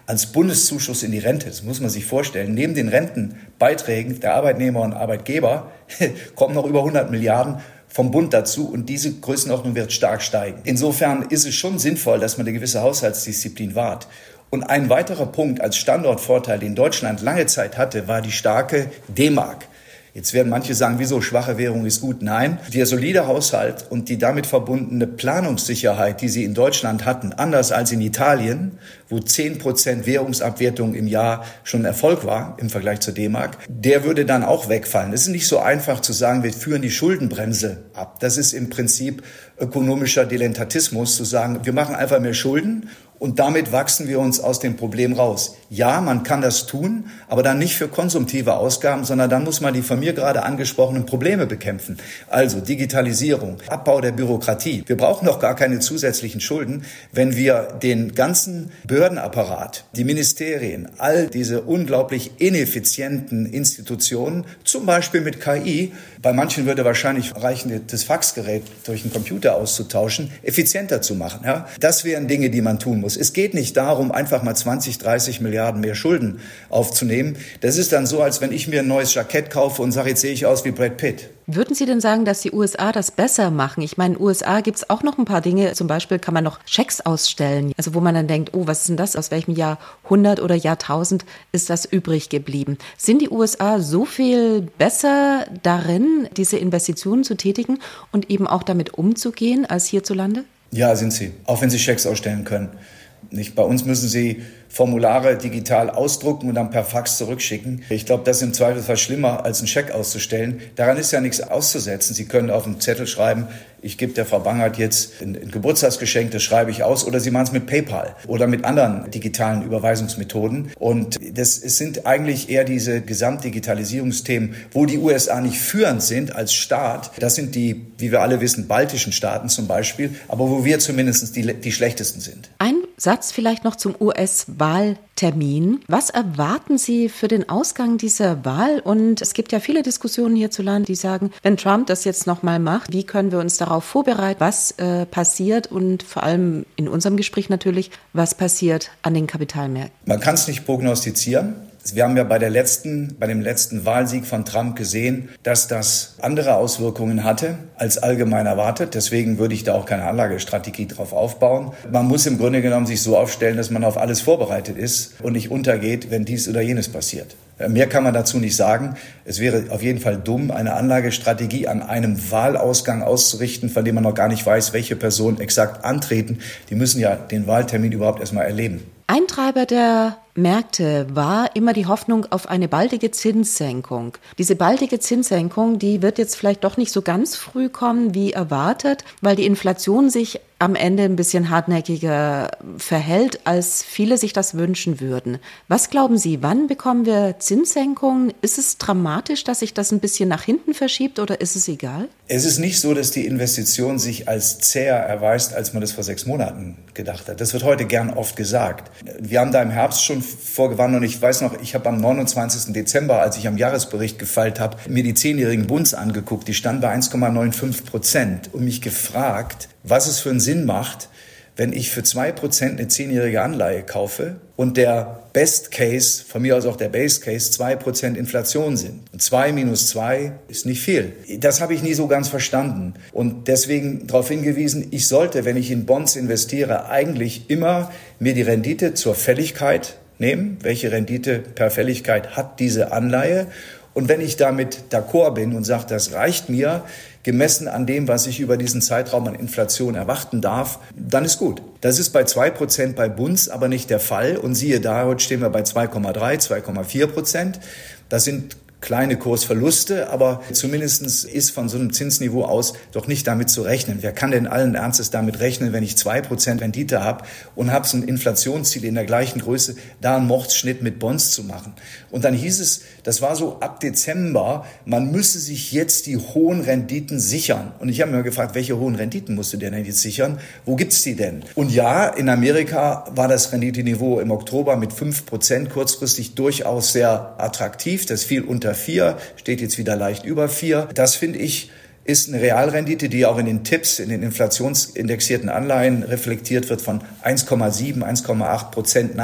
als Bundeszuschuss in die Rente. Das muss man sich vorstellen. Neben den Rentenbeiträgen der Arbeitnehmer und Arbeitgeber kommen noch über hundert Milliarden vom Bund dazu und diese Größenordnung wird stark steigen. Insofern ist es schon sinnvoll, dass man eine gewisse Haushaltsdisziplin wahrt. Und ein weiterer Punkt als Standortvorteil, den Deutschland lange Zeit hatte, war die starke D-Mark. Jetzt werden manche sagen, wieso schwache Währung ist gut? Nein, der solide Haushalt und die damit verbundene Planungssicherheit, die sie in Deutschland hatten, anders als in Italien, wo zehn Prozent Währungsabwertung im Jahr schon ein Erfolg war im Vergleich zur D-Mark, der würde dann auch wegfallen. Es ist nicht so einfach zu sagen, wir führen die Schuldenbremse ab. Das ist im Prinzip ökonomischer Dilettantismus, zu sagen, wir machen einfach mehr Schulden und damit wachsen wir uns aus dem Problem raus. Ja, man kann das tun, aber dann nicht für konsumtive Ausgaben, sondern dann muss man die von mir gerade angesprochenen Probleme bekämpfen. Also Digitalisierung, Abbau der Bürokratie. Wir brauchen doch gar keine zusätzlichen Schulden, wenn wir den ganzen Behördenapparat, die Ministerien, all diese unglaublich ineffizienten Institutionen, zum Beispiel mit K I, bei manchen würde wahrscheinlich reichen, das Faxgerät durch einen Computer auszutauschen, effizienter zu machen. Ja? Das wären Dinge, die man tun muss. Es geht nicht darum, einfach mal zwanzig, dreißig Milliarden mehr Schulden aufzunehmen. Das ist dann so, als wenn ich mir ein neues Jackett kaufe und sage, jetzt sehe ich aus wie Brad Pitt. Würden Sie denn sagen, dass die U S A das besser machen? Ich meine, in den U S A gibt es auch noch ein paar Dinge. Zum Beispiel kann man noch Schecks ausstellen, also wo man dann denkt, oh, was ist denn das? Aus welchem Jahrhundert oder Jahrtausend ist das übrig geblieben? Sind die U S A so viel besser darin, diese Investitionen zu tätigen und eben auch damit umzugehen als hierzulande? Ja, sind sie. Auch wenn sie Schecks ausstellen können. Nicht? Bei uns müssen sie Formulare digital ausdrucken und dann per Fax zurückschicken. Ich glaube, das ist im Zweifelsfall schlimmer, als einen Scheck auszustellen. Daran ist ja nichts auszusetzen. Sie können auf einen Zettel schreiben, ich gebe der Frau Bangert jetzt ein, ein Geburtstagsgeschenk, das schreibe ich aus. Oder Sie machen es mit PayPal oder mit anderen digitalen Überweisungsmethoden. Und das es sind eigentlich eher diese Gesamtdigitalisierungsthemen, wo die U S A nicht führend sind als Staat. Das sind die, wie wir alle wissen, baltischen Staaten zum Beispiel, aber wo wir zumindest die, die schlechtesten sind. Ein Satz vielleicht noch zum U S-Wahltermin. Was erwarten Sie für den Ausgang dieser Wahl? Und es gibt ja viele Diskussionen hierzulande, die sagen, wenn Trump das jetzt nochmal macht, wie können wir uns darauf vorbereiten, was äh, passiert und vor allem in unserem Gespräch natürlich, was passiert an den Kapitalmärkten? Man kann es nicht prognostizieren. Wir haben ja bei der letzten, bei dem letzten Wahlsieg von Trump gesehen, dass das andere Auswirkungen hatte als allgemein erwartet. Deswegen würde ich da auch keine Anlagestrategie drauf aufbauen. Man muss im Grunde genommen sich so aufstellen, dass man auf alles vorbereitet ist und nicht untergeht, wenn dies oder jenes passiert. Mehr kann man dazu nicht sagen. Es wäre auf jeden Fall dumm, eine Anlagestrategie an einem Wahlausgang auszurichten, von dem man noch gar nicht weiß, welche Personen exakt antreten. Die müssen ja den Wahltermin überhaupt erstmal erleben. Ein Treiber der Märkte war immer die Hoffnung auf eine baldige Zinssenkung. Diese baldige Zinssenkung, die wird jetzt vielleicht doch nicht so ganz früh kommen wie erwartet, weil die Inflation sich am Ende ein bisschen hartnäckiger verhält, als viele sich das wünschen würden. Was glauben Sie, wann bekommen wir Zinssenkungen? Ist es dramatisch, dass sich das ein bisschen nach hinten verschiebt oder ist es egal? Es ist nicht so, dass die Investition sich als zäher erweist, als man das vor sechs Monaten gedacht hat. Das wird heute gern oft gesagt. Wir haben da im Herbst schon vorgewarnt und ich weiß noch, ich habe am neunundzwanzigsten Dezember, als ich am Jahresbericht gefeilt habe, mir die zehnjährigen Bunds angeguckt. Die standen bei eins Komma fünfundneunzig Prozent und mich gefragt, was es für einen Sinn macht, wenn ich für zwei Prozent eine zehnjährige Anleihe kaufe und der Best Case, von mir aus auch der Base Case, zwei Prozent Inflation sind. Und zwei minus zwei ist nicht viel. Das habe ich nie so ganz verstanden. Und deswegen darauf hingewiesen, ich sollte, wenn ich in Bonds investiere, eigentlich immer mir die Rendite zur Fälligkeit nehmen. Welche Rendite per Fälligkeit hat diese Anleihe? Und wenn ich damit d'accord bin und sage, das reicht mir, gemessen an dem, was ich über diesen Zeitraum an Inflation erwarten darf, dann ist gut. Das ist bei zwei Prozent bei Bunds aber nicht der Fall. Und siehe da, heute stehen wir bei zwei Komma drei, zwei Komma vier Prozent. Das sind kleine Kursverluste, aber zumindest ist von so einem Zinsniveau aus doch nicht damit zu rechnen. Wer kann denn allen Ernstes damit rechnen, wenn ich zwei Prozent Rendite habe und habe so ein Inflationsziel in der gleichen Größe, da einen Mordsschnitt mit Bonds zu machen? Und dann hieß es, das war so ab Dezember, man müsse sich jetzt die hohen Renditen sichern. Und ich habe mir gefragt, welche hohen Renditen musst du denn jetzt sichern? Wo gibt's die denn? Und ja, in Amerika war das Renditeniveau im Oktober mit fünf Prozent kurzfristig durchaus sehr attraktiv. Das fiel unter vier, steht jetzt wieder leicht über vier. Das finde ich ist eine Realrendite, die auch in den Tipps, in den inflationsindexierten Anleihen reflektiert wird von eins Komma sieben, eins Komma acht Prozent nach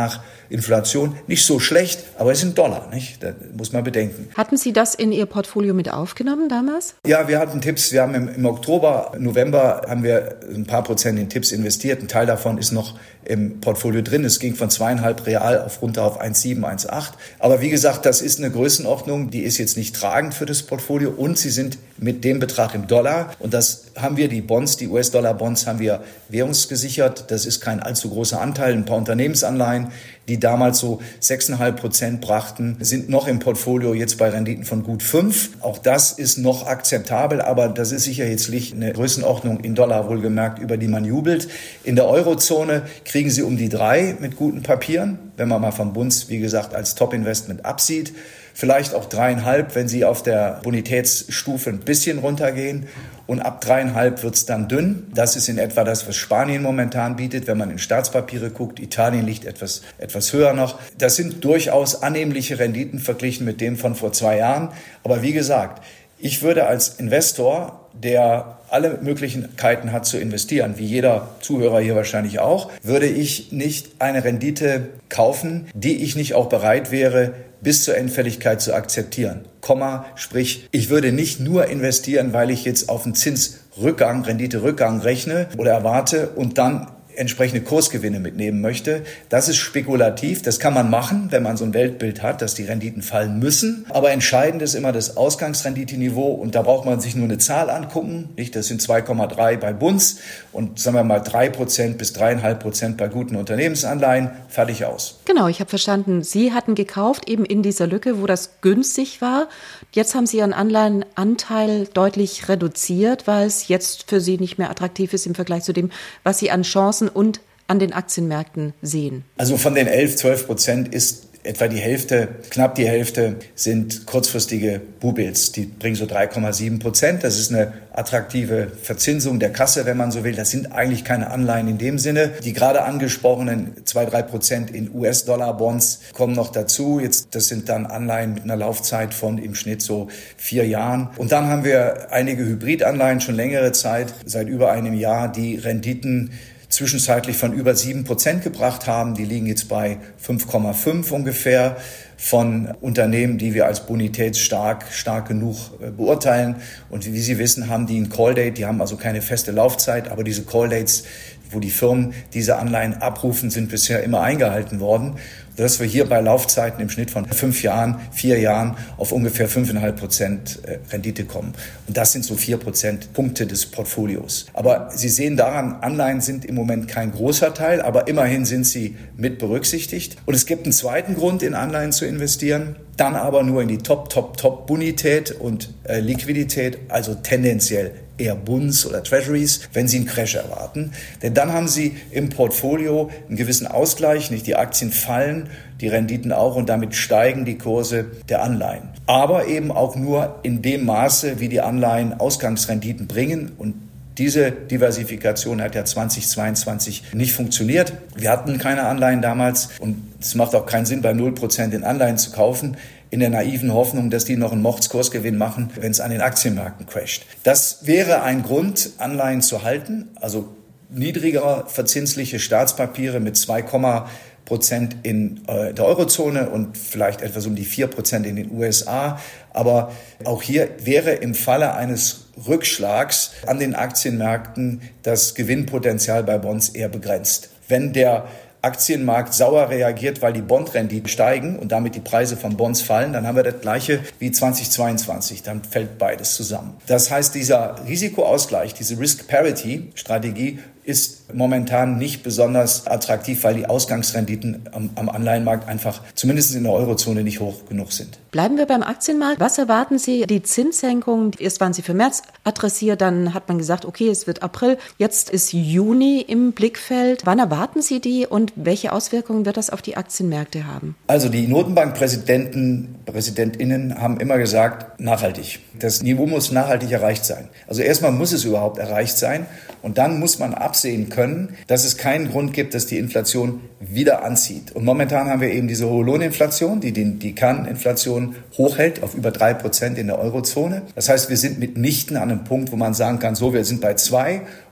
Inflation. Nicht so schlecht, aber es sind Dollar, nicht? Das muss man bedenken. Hatten Sie das in Ihr Portfolio mit aufgenommen damals? Ja, wir hatten Tipps. Wir haben im, im Oktober, November haben wir ein paar Prozent in Tipps investiert. Ein Teil davon ist noch im Portfolio drin. Es ging von zweieinhalb real auf runter auf eins Komma sieben, eins Komma acht. Aber wie gesagt, das ist eine Größenordnung, die ist jetzt nicht tragend für das Portfolio und sie sind mit dem Betrag im Dollar. Und das haben wir, die Bonds, die U S-Dollar-Bonds haben wir währungsgesichert. Das ist kein allzu großer Anteil. Ein paar Unternehmensanleihen, die damals so sechs Komma fünf Prozent brachten, sind noch im Portfolio jetzt bei Renditen von gut fünf. Auch das ist noch akzeptabel, aber das ist sicher jetzt nicht eine Größenordnung in Dollar wohlgemerkt, über die man jubelt. In der Eurozone kriegen Sie um die drei mit guten Papieren, wenn man mal vom Bund, wie gesagt, als Top-Investment absieht. Vielleicht auch dreieinhalb, wenn Sie auf der Bonitätsstufe ein bisschen runtergehen. Und ab dreieinhalb wird es dann dünn. Das ist in etwa das, was Spanien momentan bietet, wenn man in Staatspapiere guckt. Italien liegt etwas, etwas höher noch. Das sind durchaus annehmliche Renditen verglichen mit dem von vor zwei Jahren. Aber wie gesagt, ich würde als Investor, der alle Möglichkeiten hat zu investieren, wie jeder Zuhörer hier wahrscheinlich auch, würde ich nicht eine Rendite kaufen, die ich nicht auch bereit wäre, bis zur Endfälligkeit zu akzeptieren. Komma, sprich, ich würde nicht nur investieren, weil ich jetzt auf einen Zinsrückgang, Renditerückgang rechne oder erwarte und dann entsprechende Kursgewinne mitnehmen möchte. Das ist spekulativ, das kann man machen, wenn man so ein Weltbild hat, dass die Renditen fallen müssen. Aber entscheidend ist immer das Ausgangsrenditeniveau und da braucht man sich nur eine Zahl angucken. Nicht? Das sind zwei Komma drei bei Bunds und sagen wir mal drei Prozent bis drei Komma fünf Prozent bei guten Unternehmensanleihen. Fertig aus. Genau, ich habe verstanden, Sie hatten gekauft eben in dieser Lücke, wo das günstig war. Jetzt haben Sie Ihren Anleihenanteil deutlich reduziert, weil es jetzt für Sie nicht mehr attraktiv ist im Vergleich zu dem, was Sie an Chancen und an den Aktienmärkten sehen. Also von den elf, zwölf Prozent ist etwa die Hälfte, knapp die Hälfte sind kurzfristige Bubilds. Die bringen so drei Komma sieben Prozent. Das ist eine attraktive Verzinsung der Kasse, wenn man so will. Das sind eigentlich keine Anleihen in dem Sinne. Die gerade angesprochenen zwei, drei Prozent in U S-Dollar-Bonds kommen noch dazu. Jetzt, das sind dann Anleihen mit einer Laufzeit von im Schnitt so vier Jahren. Und dann haben wir einige Hybridanleihen schon längere Zeit, seit über einem Jahr, die Renditen zwischenzeitlich von über sieben Prozent gebracht haben. Die liegen jetzt bei fünf Komma fünf ungefähr von Unternehmen, die wir als bonitätsstark, stark genug beurteilen. Und wie Sie wissen, haben die ein Call-Date, die haben also keine feste Laufzeit, aber diese Call-Dates, wo die Firmen diese Anleihen abrufen, sind bisher immer eingehalten worden, dass wir hier bei Laufzeiten im Schnitt von fünf Jahren, vier Jahren auf ungefähr fünf Komma fünf Prozent Rendite kommen. Und das sind so vier Prozent Punkte des Portfolios. Aber Sie sehen daran, Anleihen sind im Moment kein großer Teil, aber immerhin sind sie mit berücksichtigt. Und es gibt einen zweiten Grund, in Anleihen zu investieren, dann aber nur in die Top, Top, Top Bonität und äh, Liquidität, also tendenziell eher Bunds oder Treasuries, wenn Sie einen Crash erwarten. Denn dann haben Sie im Portfolio einen gewissen Ausgleich, nicht? Die Aktien fallen, die Renditen auch und damit steigen die Kurse der Anleihen. Aber eben auch nur in dem Maße, wie die Anleihen Ausgangsrenditen bringen und diese Diversifikation hat ja zweitausendzweiundzwanzig nicht funktioniert. Wir hatten keine Anleihen damals und es macht auch keinen Sinn, bei null Prozent in Anleihen zu kaufen, in der naiven Hoffnung, dass die noch einen Mordskursgewinn machen, wenn es an den Aktienmärkten crasht. Das wäre ein Grund, Anleihen zu halten, also niedrigere verzinsliche Staatspapiere mit zwei Prozent in äh, der Eurozone und vielleicht etwas um die vier Prozent in den U S A. Aber auch hier wäre im Falle eines Rückschlags an den Aktienmärkten das Gewinnpotenzial bei Bonds eher begrenzt. Wenn der Aktienmarkt sauer reagiert, weil die Bondrenditen steigen und damit die Preise von Bonds fallen, dann haben wir das Gleiche wie zweitausendzweiundzwanzig. Dann fällt beides zusammen. Das heißt, dieser Risikoausgleich, diese Risk-Parity-Strategie ist momentan nicht besonders attraktiv, weil die Ausgangsrenditen am, am Anleihenmarkt einfach zumindest in der Eurozone nicht hoch genug sind. Bleiben wir beim Aktienmarkt. Was erwarten Sie? Die Zinssenkung, erst waren sie für März adressiert, dann hat man gesagt, okay, es wird April. Jetzt ist Juni im Blickfeld. Wann erwarten Sie die und welche Auswirkungen wird das auf die Aktienmärkte haben? Also die Notenbankpräsidenten, PräsidentInnen haben immer gesagt, nachhaltig. Das Niveau muss nachhaltig erreicht sein. Also erstmal muss es überhaupt erreicht sein und dann muss man absehen können, dass es keinen Grund gibt, dass die Inflation wieder anzieht. Und momentan haben wir eben diese hohe Lohninflation, die den, die Kerninflation hochhält auf über drei Prozent in der Eurozone. Das heißt, wir sind mitnichten an einem Punkt, wo man sagen kann, so, wir sind bei zwei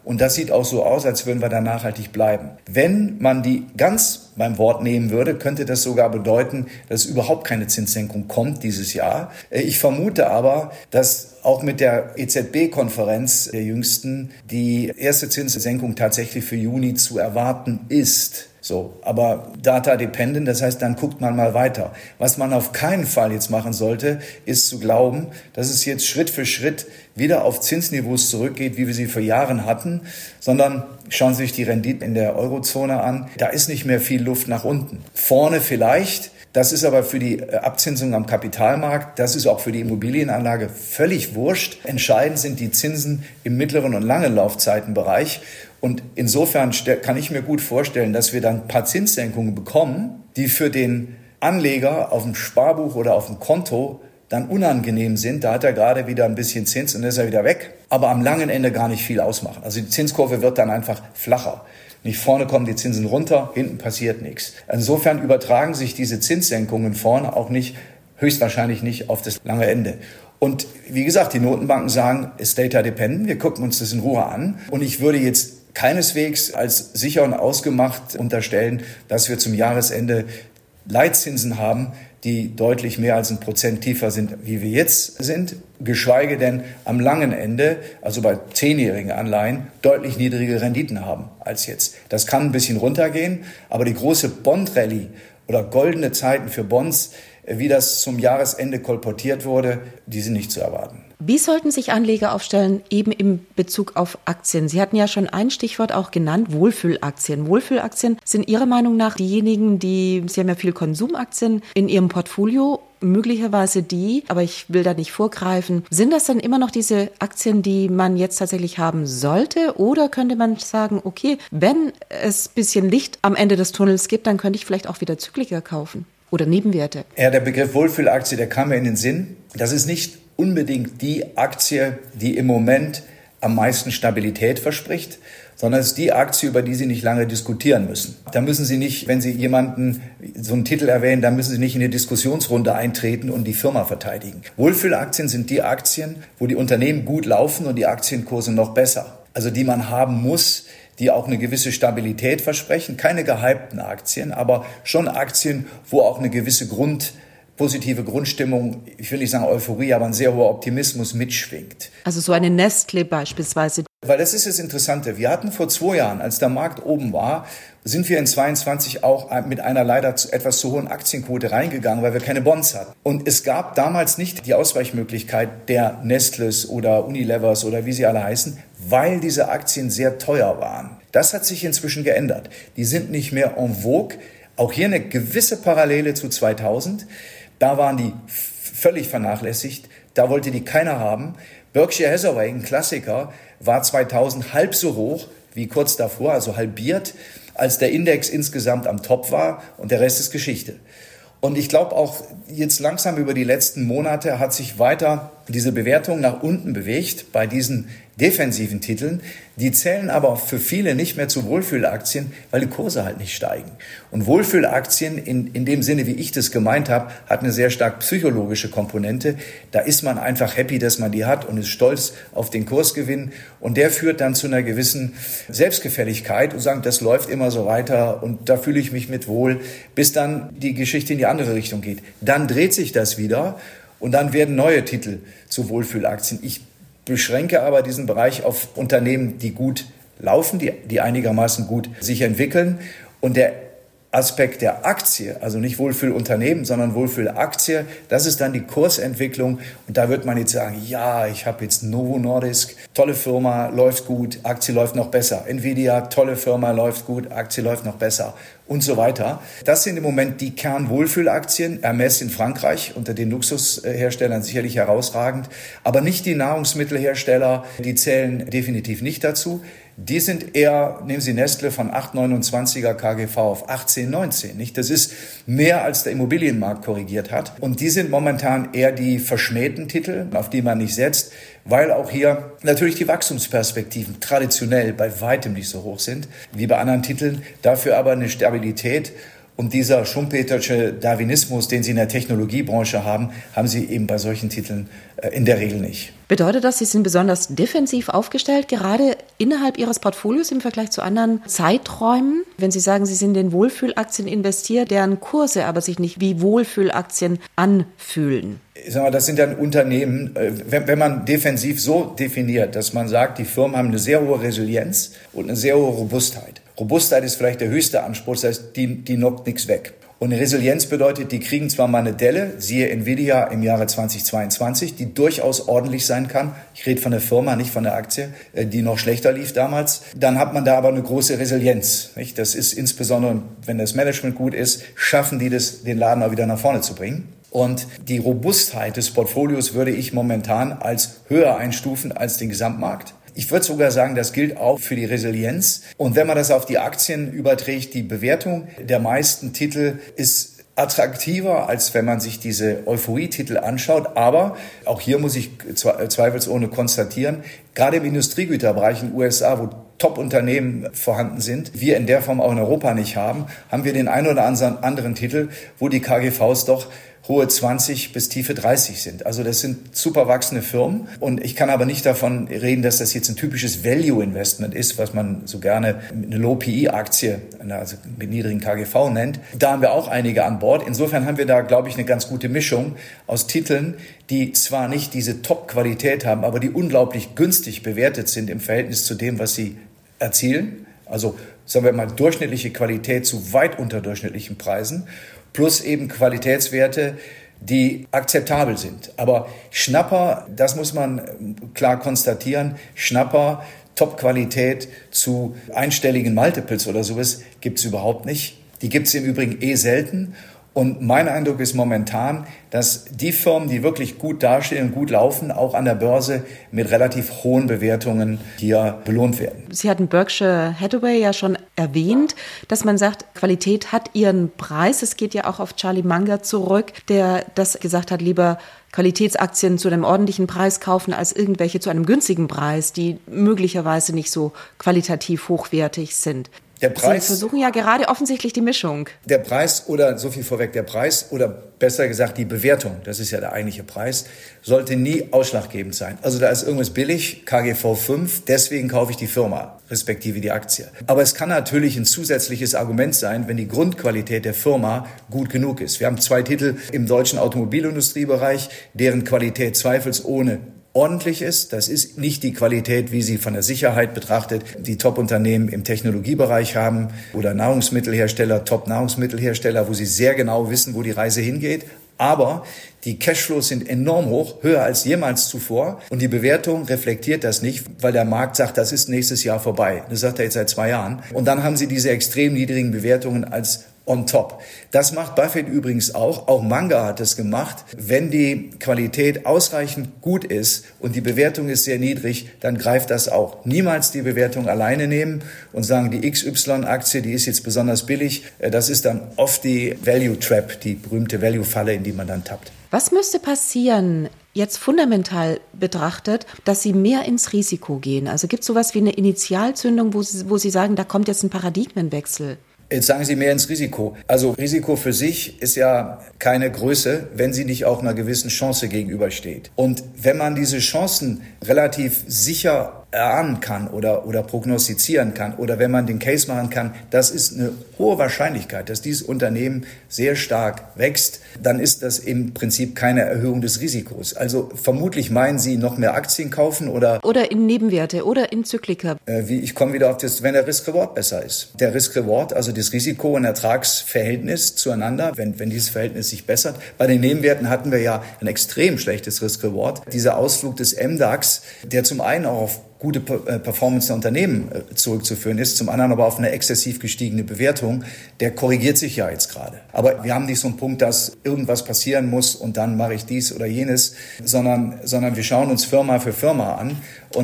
Und das sieht auch so aus, als würden wir da nachhaltig bleiben. Wenn man die ganz beim Wort nehmen würde, könnte das sogar bedeuten, dass überhaupt keine Zinssenkung kommt dieses Jahr. Ich vermute aber, dass auch mit der E Z B-Konferenz der jüngsten die erste Zinssenkung tatsächlich für Juni zu erwarten ist. So, aber data dependent, das heißt, dann guckt man mal weiter. Was man auf keinen Fall jetzt machen sollte, ist zu glauben, dass es jetzt Schritt für Schritt wieder auf Zinsniveaus zurückgeht, wie wir sie vor Jahren hatten, sondern schauen Sie sich die Renditen in der Eurozone an. Da ist nicht mehr viel Luft nach unten. Vorne vielleicht. Das ist aber für die Abzinsung am Kapitalmarkt, das ist auch für die Immobilienanlage völlig wurscht. Entscheidend sind die Zinsen im mittleren und langen Laufzeitenbereich. Und insofern kann ich mir gut vorstellen, dass wir dann ein paar Zinssenkungen bekommen, die für den Anleger auf dem Sparbuch oder auf dem Konto dann unangenehm sind. Da hat er gerade wieder ein bisschen Zins und dann ist er wieder weg. Aber am langen Ende gar nicht viel ausmachen. Also die Zinskurve wird dann einfach flacher. Nicht vorne kommen die Zinsen runter, hinten passiert nichts. Insofern übertragen sich diese Zinssenkungen vorne auch nicht, höchstwahrscheinlich nicht auf das lange Ende. Und wie gesagt, die Notenbanken sagen, it's data dependent, wir gucken uns das in Ruhe an. Und ich würde jetzt keineswegs als sicher und ausgemacht unterstellen, dass wir zum Jahresende Leitzinsen haben, die deutlich mehr als ein Prozent tiefer sind, wie wir jetzt sind, geschweige denn am langen Ende, also bei zehnjährigen Anleihen, deutlich niedrige Renditen haben als jetzt. Das kann ein bisschen runtergehen, aber die große Bond-Rallye oder goldene Zeiten für Bonds, wie das zum Jahresende kolportiert wurde, die sind nicht zu erwarten. Wie sollten sich Anleger aufstellen, eben im Bezug auf Aktien? Sie hatten ja schon ein Stichwort auch genannt, Wohlfühlaktien. Wohlfühlaktien sind Ihrer Meinung nach diejenigen, die, Sie haben ja viel Konsumaktien in Ihrem Portfolio, möglicherweise die, aber ich will da nicht vorgreifen. Sind das dann immer noch diese Aktien, die man jetzt tatsächlich haben sollte? Oder könnte man sagen, okay, wenn es ein bisschen Licht am Ende des Tunnels gibt, dann könnte ich vielleicht auch wieder Zykliker kaufen oder Nebenwerte? Ja, der Begriff Wohlfühlaktie, der kam mir in den Sinn. Das ist nicht unbedingt die Aktie, die im Moment am meisten Stabilität verspricht, sondern es ist die Aktie, über die Sie nicht lange diskutieren müssen. Da müssen Sie nicht, wenn Sie jemanden so einen Titel erwähnen, da müssen Sie nicht in eine Diskussionsrunde eintreten und die Firma verteidigen. Wohlfühlaktien sind die Aktien, wo die Unternehmen gut laufen und die Aktienkurse noch besser. Also die man haben muss, die auch eine gewisse Stabilität versprechen. Keine gehypten Aktien, aber schon Aktien, wo auch eine gewisse Grund positive Grundstimmung, ich will nicht sagen Euphorie, aber ein sehr hoher Optimismus mitschwingt. Also so eine Nestlé beispielsweise. Weil das ist das Interessante. Wir hatten vor zwei Jahren, als der Markt oben war, sind wir in zweiundzwanzig auch mit einer leider etwas zu hohen Aktienquote reingegangen, weil wir keine Bonds hatten. Und es gab damals nicht die Ausweichmöglichkeit der Nestlés oder Unilevers oder wie sie alle heißen, weil diese Aktien sehr teuer waren. Das hat sich inzwischen geändert. Die sind nicht mehr en vogue. Auch hier eine gewisse Parallele zu zweitausend. Da waren die völlig vernachlässigt. Da wollte die keiner haben. Berkshire Hathaway, ein Klassiker, war zweitausend halb so hoch wie kurz davor, also halbiert, als der Index insgesamt am Top war. Und der Rest ist Geschichte. Und ich glaube auch jetzt langsam über die letzten Monate hat sich weiter diese Bewertung nach unten bewegt bei diesen defensiven Titeln. Die zählen aber für viele nicht mehr zu Wohlfühlaktien, weil die Kurse halt nicht steigen. Und Wohlfühlaktien in, in dem Sinne, wie ich das gemeint habe, hat eine sehr stark psychologische Komponente. Da ist man einfach happy, dass man die hat und ist stolz auf den Kursgewinn. Und der führt dann zu einer gewissen Selbstgefälligkeit und sagt, das läuft immer so weiter und da fühle ich mich mit wohl, bis dann die Geschichte in die andere Richtung geht. Dann dreht sich das wieder und dann werden neue Titel zu Wohlfühlaktien. Ich beschränke aber diesen Bereich auf Unternehmen, die gut laufen, die, die einigermaßen gut sich entwickeln. Und der Aspekt der Aktie, also nicht Wohlfühlunternehmen, sondern Wohlfühlaktie, das ist dann die Kursentwicklung. Und da wird man jetzt sagen, ja, ich habe jetzt Novo Nordisk, tolle Firma, läuft gut, Aktie läuft noch besser. Nvidia, tolle Firma, läuft gut, Aktie läuft noch besser und so weiter. Das sind im Moment die Kernwohlfühlaktien. Hermès in Frankreich, unter den Luxusherstellern sicherlich herausragend, aber nicht die Nahrungsmittelhersteller, die zählen definitiv nicht dazu. Die sind eher, nehmen Sie Nestle von acht Komma neunundzwanziger K G V auf achtzehn, neunzehn. Nicht? Das ist mehr, als der Immobilienmarkt korrigiert hat. Und die sind momentan eher die verschmähten Titel, auf die man nicht setzt, weil auch hier natürlich die Wachstumsperspektiven traditionell bei weitem nicht so hoch sind wie bei anderen Titeln, dafür aber eine Stabilität Und dieser schumpetersche Darwinismus, den Sie in der Technologiebranche haben, haben Sie eben bei solchen Titeln äh, in der Regel nicht. Bedeutet das, Sie sind besonders defensiv aufgestellt, gerade innerhalb Ihres Portfolios im Vergleich zu anderen Zeiträumen? Wenn Sie sagen, Sie sind in Wohlfühlaktien investiert, deren Kurse aber sich nicht wie Wohlfühlaktien anfühlen. Ich sag mal, das sind dann Unternehmen, wenn, wenn man defensiv so definiert, dass man sagt, die Firmen haben eine sehr hohe Resilienz und eine sehr hohe Robustheit. Robustheit ist vielleicht der höchste Anspruch, das heißt, die, die knockt nichts weg. Und Resilienz bedeutet, die kriegen zwar mal eine Delle, siehe Nvidia im Jahre zweitausendzweiundzwanzig, die durchaus ordentlich sein kann. Ich rede von der Firma, nicht von der Aktie, die noch schlechter lief damals. Dann hat man da aber eine große Resilienz. Nicht? Das ist insbesondere, wenn das Management gut ist, schaffen die das, den Laden auch wieder nach vorne zu bringen. Und die Robustheit des Portfolios würde ich momentan als höher einstufen als den Gesamtmarkt. Ich würde sogar sagen, das gilt auch für die Resilienz. Und wenn man das auf die Aktien überträgt, die Bewertung der meisten Titel ist attraktiver, als wenn man sich diese Euphorie-Titel anschaut. Aber auch hier muss ich zweifelsohne konstatieren, gerade im Industriegüterbereich in den U S A, wo Top-Unternehmen vorhanden sind, wir in der Form auch in Europa nicht haben, haben wir den einen oder anderen Titel, wo die K G Vs doch hohe zwanzig bis tiefe dreißig sind. Also das sind super wachsende Firmen. Und ich kann aber nicht davon reden, dass das jetzt ein typisches Value-Investment ist, was man so gerne eine Low-P E-Aktie, also mit niedrigen K G V nennt. Da haben wir auch einige an Bord. Insofern haben wir da, glaube ich, eine ganz gute Mischung aus Titeln, die zwar nicht diese Top-Qualität haben, aber die unglaublich günstig bewertet sind im Verhältnis zu dem, was sie erzielen. Also sagen wir mal durchschnittliche Qualität zu weit unterdurchschnittlichen Preisen. Plus eben Qualitätswerte, die akzeptabel sind. Aber Schnapper, das muss man klar konstatieren, Schnapper, Top-Qualität zu einstelligen Multiples oder sowas gibt's überhaupt nicht. Die gibt's im Übrigen eh selten. Und mein Eindruck ist momentan, dass die Firmen, die wirklich gut dastehen und gut laufen, auch an der Börse mit relativ hohen Bewertungen hier belohnt werden. Sie hatten Berkshire Hathaway ja schon erwähnt, dass man sagt, Qualität hat ihren Preis. Es geht ja auch auf Charlie Munger zurück, der das gesagt hat, lieber Qualitätsaktien zu einem ordentlichen Preis kaufen, als irgendwelche zu einem günstigen Preis, die möglicherweise nicht so qualitativ hochwertig sind. Der Preis, Sie versuchen ja gerade offensichtlich die Mischung. Der Preis oder, so viel vorweg, der Preis oder besser gesagt die Bewertung, das ist ja der eigentliche Preis, sollte nie ausschlaggebend sein. Also da ist irgendwas billig, K G V fünf, deswegen kaufe ich die Firma, respektive die Aktie. Aber es kann natürlich ein zusätzliches Argument sein, wenn die Grundqualität der Firma gut genug ist. Wir haben zwei Titel im deutschen Automobilindustriebereich, deren Qualität zweifelsohne ordentlich ist. Das ist nicht die Qualität, wie sie von der Sicherheit betrachtet die Top-Unternehmen im Technologiebereich haben oder Nahrungsmittelhersteller, Top-Nahrungsmittelhersteller, wo sie sehr genau wissen, wo die Reise hingeht. Aber die Cashflows sind enorm hoch, höher als jemals zuvor. Und die Bewertung reflektiert das nicht, weil der Markt sagt, das ist nächstes Jahr vorbei. Das sagt er jetzt seit zwei Jahren. Und dann haben sie diese extrem niedrigen Bewertungen als on top. Das macht Buffett übrigens auch. Auch Munger hat es gemacht. Wenn die Qualität ausreichend gut ist und die Bewertung ist sehr niedrig, dann greift das auch. Niemals die Bewertung alleine nehmen und sagen, die X Y-Aktie, die ist jetzt besonders billig. Das ist dann oft die Value Trap, die berühmte Value-Falle, in die man dann tappt. Was müsste passieren, jetzt fundamental betrachtet, dass Sie mehr ins Risiko gehen? Also gibt es sowas wie eine Initialzündung, wo Sie, wo Sie sagen, da kommt jetzt ein Paradigmenwechsel? Jetzt sagen Sie mehr ins Risiko. Also Risiko für sich ist ja keine Größe, wenn sie nicht auch einer gewissen Chance gegenübersteht. Und wenn man diese Chancen relativ sicher erahnen kann oder, oder prognostizieren kann oder wenn man den Case machen kann, das ist eine hohe Wahrscheinlichkeit, dass dieses Unternehmen sehr stark wächst, dann ist das im Prinzip keine Erhöhung des Risikos. Also vermutlich meinen Sie noch mehr Aktien kaufen oder... Oder in Nebenwerte oder in Zyklika. Äh, wie, ich komme wieder auf das, wenn der Risk-Reward besser ist. Der Risk-Reward, also das Risiko- und Ertragsverhältnis zueinander, wenn, wenn dieses Verhältnis sich bessert. Bei den Nebenwerten hatten wir ja ein extrem schlechtes Risk-Reward. Dieser Ausflug des M DAX, der zum einen auch auf gute Performance der Unternehmen zurückzuführen ist, zum anderen aber auf eine exzessiv gestiegene Bewertung, der korrigiert sich ja jetzt gerade. Aber wir haben nicht so einen Punkt, dass irgendwas passieren muss und dann mache ich dies oder jenes, sondern, sondern wir schauen uns Firma für Firma an und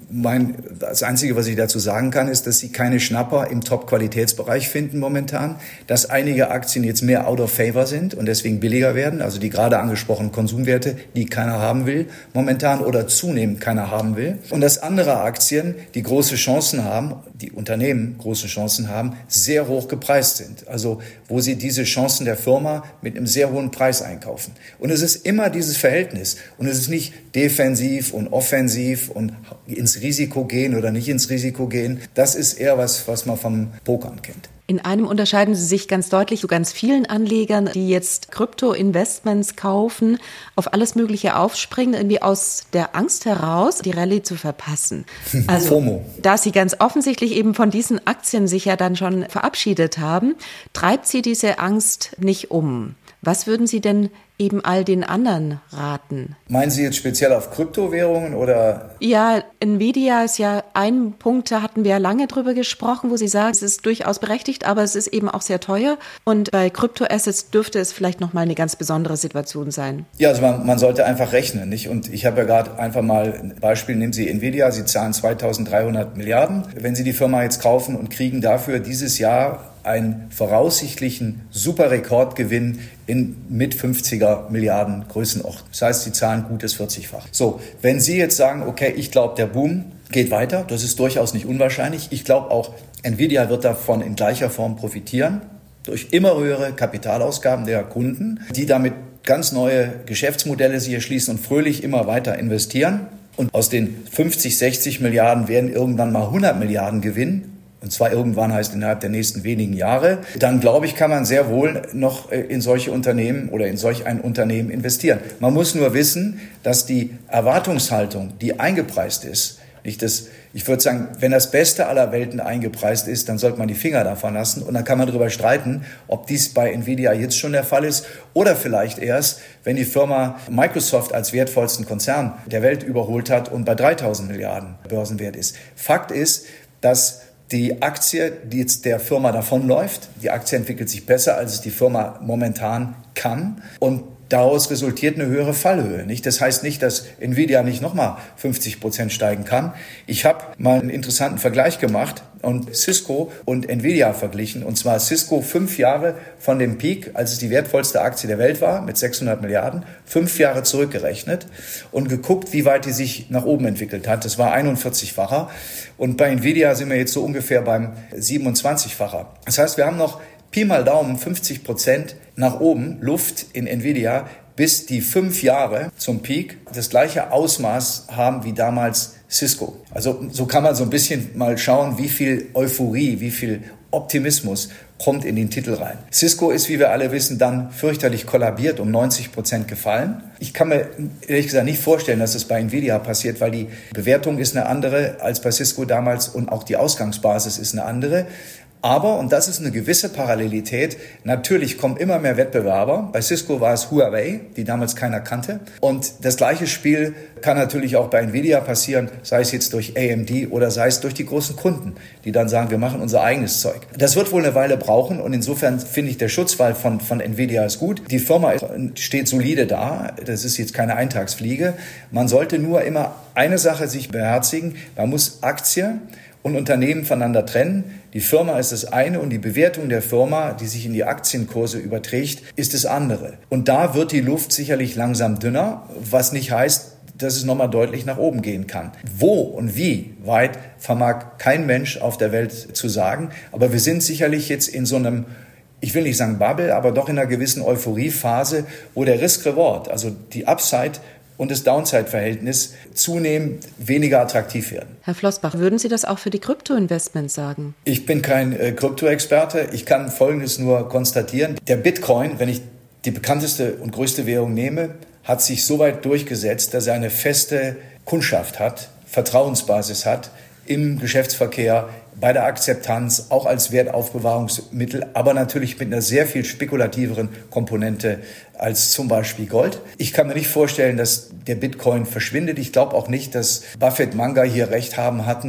mein, das Einzige, was ich dazu sagen kann, ist, dass Sie keine Schnapper im Top-Qualitätsbereich finden momentan, dass einige Aktien jetzt mehr out of favor sind und deswegen billiger werden, also die gerade angesprochenen Konsumwerte, die keiner haben will momentan oder zunehmend keiner haben will. Und dass andere Aktien, die große Chancen haben, die Unternehmen große Chancen haben, sehr hoch gepreist sind. Also wo sie diese Chancen der Firma mit einem sehr hohen Preis einkaufen. Und es ist immer dieses Verhältnis. Und es ist nicht defensiv und offensiv und ins Risiko gehen oder nicht ins Risiko gehen. Das ist eher was, was man vom Pokern kennt. In einem unterscheiden Sie sich ganz deutlich zu ganz vielen Anlegern, die jetzt Krypto-Investments kaufen, auf alles Mögliche aufspringen, irgendwie aus der Angst heraus, die Rallye zu verpassen. Also, FOMO. Da Sie ganz offensichtlich eben von diesen Aktien sich ja dann schon verabschiedet haben, treibt Sie diese Angst nicht um. Was würden Sie denn eben all den anderen raten? Meinen Sie jetzt speziell auf Kryptowährungen oder? Ja, Nvidia ist ja ein Punkt, da hatten wir ja lange drüber gesprochen, wo Sie sagen, es ist durchaus berechtigt, aber es ist eben auch sehr teuer. Und bei Kryptoassets dürfte es vielleicht nochmal eine ganz besondere Situation sein. Ja, also man, man sollte einfach rechnen, nicht? Und ich habe ja gerade einfach mal ein Beispiel, nehmen Sie Nvidia, Sie zahlen zweitausenddreihundert Milliarden. Wenn Sie die Firma jetzt kaufen und kriegen dafür dieses Jahr einen voraussichtlichen Superrekordgewinn in mit fünfziger Milliarden Größenordnung. Das heißt, Sie zahlen gutes vierzigfach. So, wenn Sie jetzt sagen, okay, ich glaube, der Boom geht weiter, das ist durchaus nicht unwahrscheinlich. Ich glaube auch, Nvidia wird davon in gleicher Form profitieren, durch immer höhere Kapitalausgaben der Kunden, die damit ganz neue Geschäftsmodelle sich erschließen und fröhlich immer weiter investieren. Und aus den fünfzig, sechzig Milliarden werden irgendwann mal hundert Milliarden gewinnen. Und zwar irgendwann heißt innerhalb der nächsten wenigen Jahre, dann glaube ich, kann man sehr wohl noch in solche Unternehmen oder in solch ein Unternehmen investieren. Man muss nur wissen, dass die Erwartungshaltung, die eingepreist ist, nicht das, ich würde sagen, wenn das Beste aller Welten eingepreist ist, dann sollte man die Finger davon lassen und dann kann man darüber streiten, ob dies bei Nvidia jetzt schon der Fall ist oder vielleicht erst, wenn die Firma Microsoft als wertvollsten Konzern der Welt überholt hat und bei dreitausend Milliarden Börsenwert ist. Fakt ist, dass die Aktie, die jetzt der Firma davonläuft, die Aktie entwickelt sich besser, als es die Firma momentan kann. Und daraus resultiert eine höhere Fallhöhe. Nicht? Das heißt nicht, dass Nvidia nicht nochmal fünfzig Prozent steigen kann. Ich habe mal einen interessanten Vergleich gemacht und Cisco und Nvidia verglichen. Und zwar Cisco fünf Jahre von dem Peak, als es die wertvollste Aktie der Welt war, mit sechshundert Milliarden, fünf Jahre zurückgerechnet und geguckt, wie weit die sich nach oben entwickelt hat. Das war einundvierzigfacher. Und bei Nvidia sind wir jetzt so ungefähr beim siebenundzwanzigfacher. Das heißt, wir haben noch Pi mal Daumen fünfzig Prozent nach oben Luft in Nvidia, bis die fünf Jahre zum Peak das gleiche Ausmaß haben wie damals Cisco. Also so kann man so ein bisschen mal schauen, wie viel Euphorie, wie viel Optimismus kommt in den Titel rein. Cisco ist, wie wir alle wissen, dann fürchterlich kollabiert, um neunzig Prozent gefallen. Ich kann mir ehrlich gesagt nicht vorstellen, dass das bei Nvidia passiert, weil die Bewertung ist eine andere als bei Cisco damals und auch die Ausgangsbasis ist eine andere. Aber, und das ist eine gewisse Parallelität, natürlich kommen immer mehr Wettbewerber. Bei Cisco war es Huawei, die damals keiner kannte. Und das gleiche Spiel kann natürlich auch bei Nvidia passieren, sei es jetzt durch A M D oder sei es durch die großen Kunden, die dann sagen, wir machen unser eigenes Zeug. Das wird wohl eine Weile brauchen und insofern finde ich, der Schutzwall von, von Nvidia ist gut. Die Firma steht solide da, das ist jetzt keine Eintagsfliege. Man sollte nur immer eine Sache sich beherzigen, man muss Aktie und Unternehmen voneinander trennen. Die Firma ist das eine und die Bewertung der Firma, die sich in die Aktienkurse überträgt, ist das andere. Und da wird die Luft sicherlich langsam dünner, was nicht heißt, dass es nochmal deutlich nach oben gehen kann. Wo und wie weit vermag kein Mensch auf der Welt zu sagen. Aber wir sind sicherlich jetzt in so einem, ich will nicht sagen Bubble, aber doch in einer gewissen Euphoriephase, wo der Risk-Reward, also die Upside und das Downside-Verhältnis zunehmend weniger attraktiv werden. Herr Flossbach, würden Sie das auch für die Krypto-Investments sagen? Ich bin kein äh, Krypto-Experte. Ich kann Folgendes nur konstatieren. Der Bitcoin, wenn ich die bekannteste und größte Währung nehme, hat sich so weit durchgesetzt, dass er eine feste Kundschaft hat, Vertrauensbasis hat im Geschäftsverkehr, bei der Akzeptanz, auch als Wertaufbewahrungsmittel, aber natürlich mit einer sehr viel spekulativeren Komponente als zum Beispiel Gold. Ich kann mir nicht vorstellen, dass der Bitcoin verschwindet. Ich glaube auch nicht, dass Buffett, Munger hier recht haben hatten,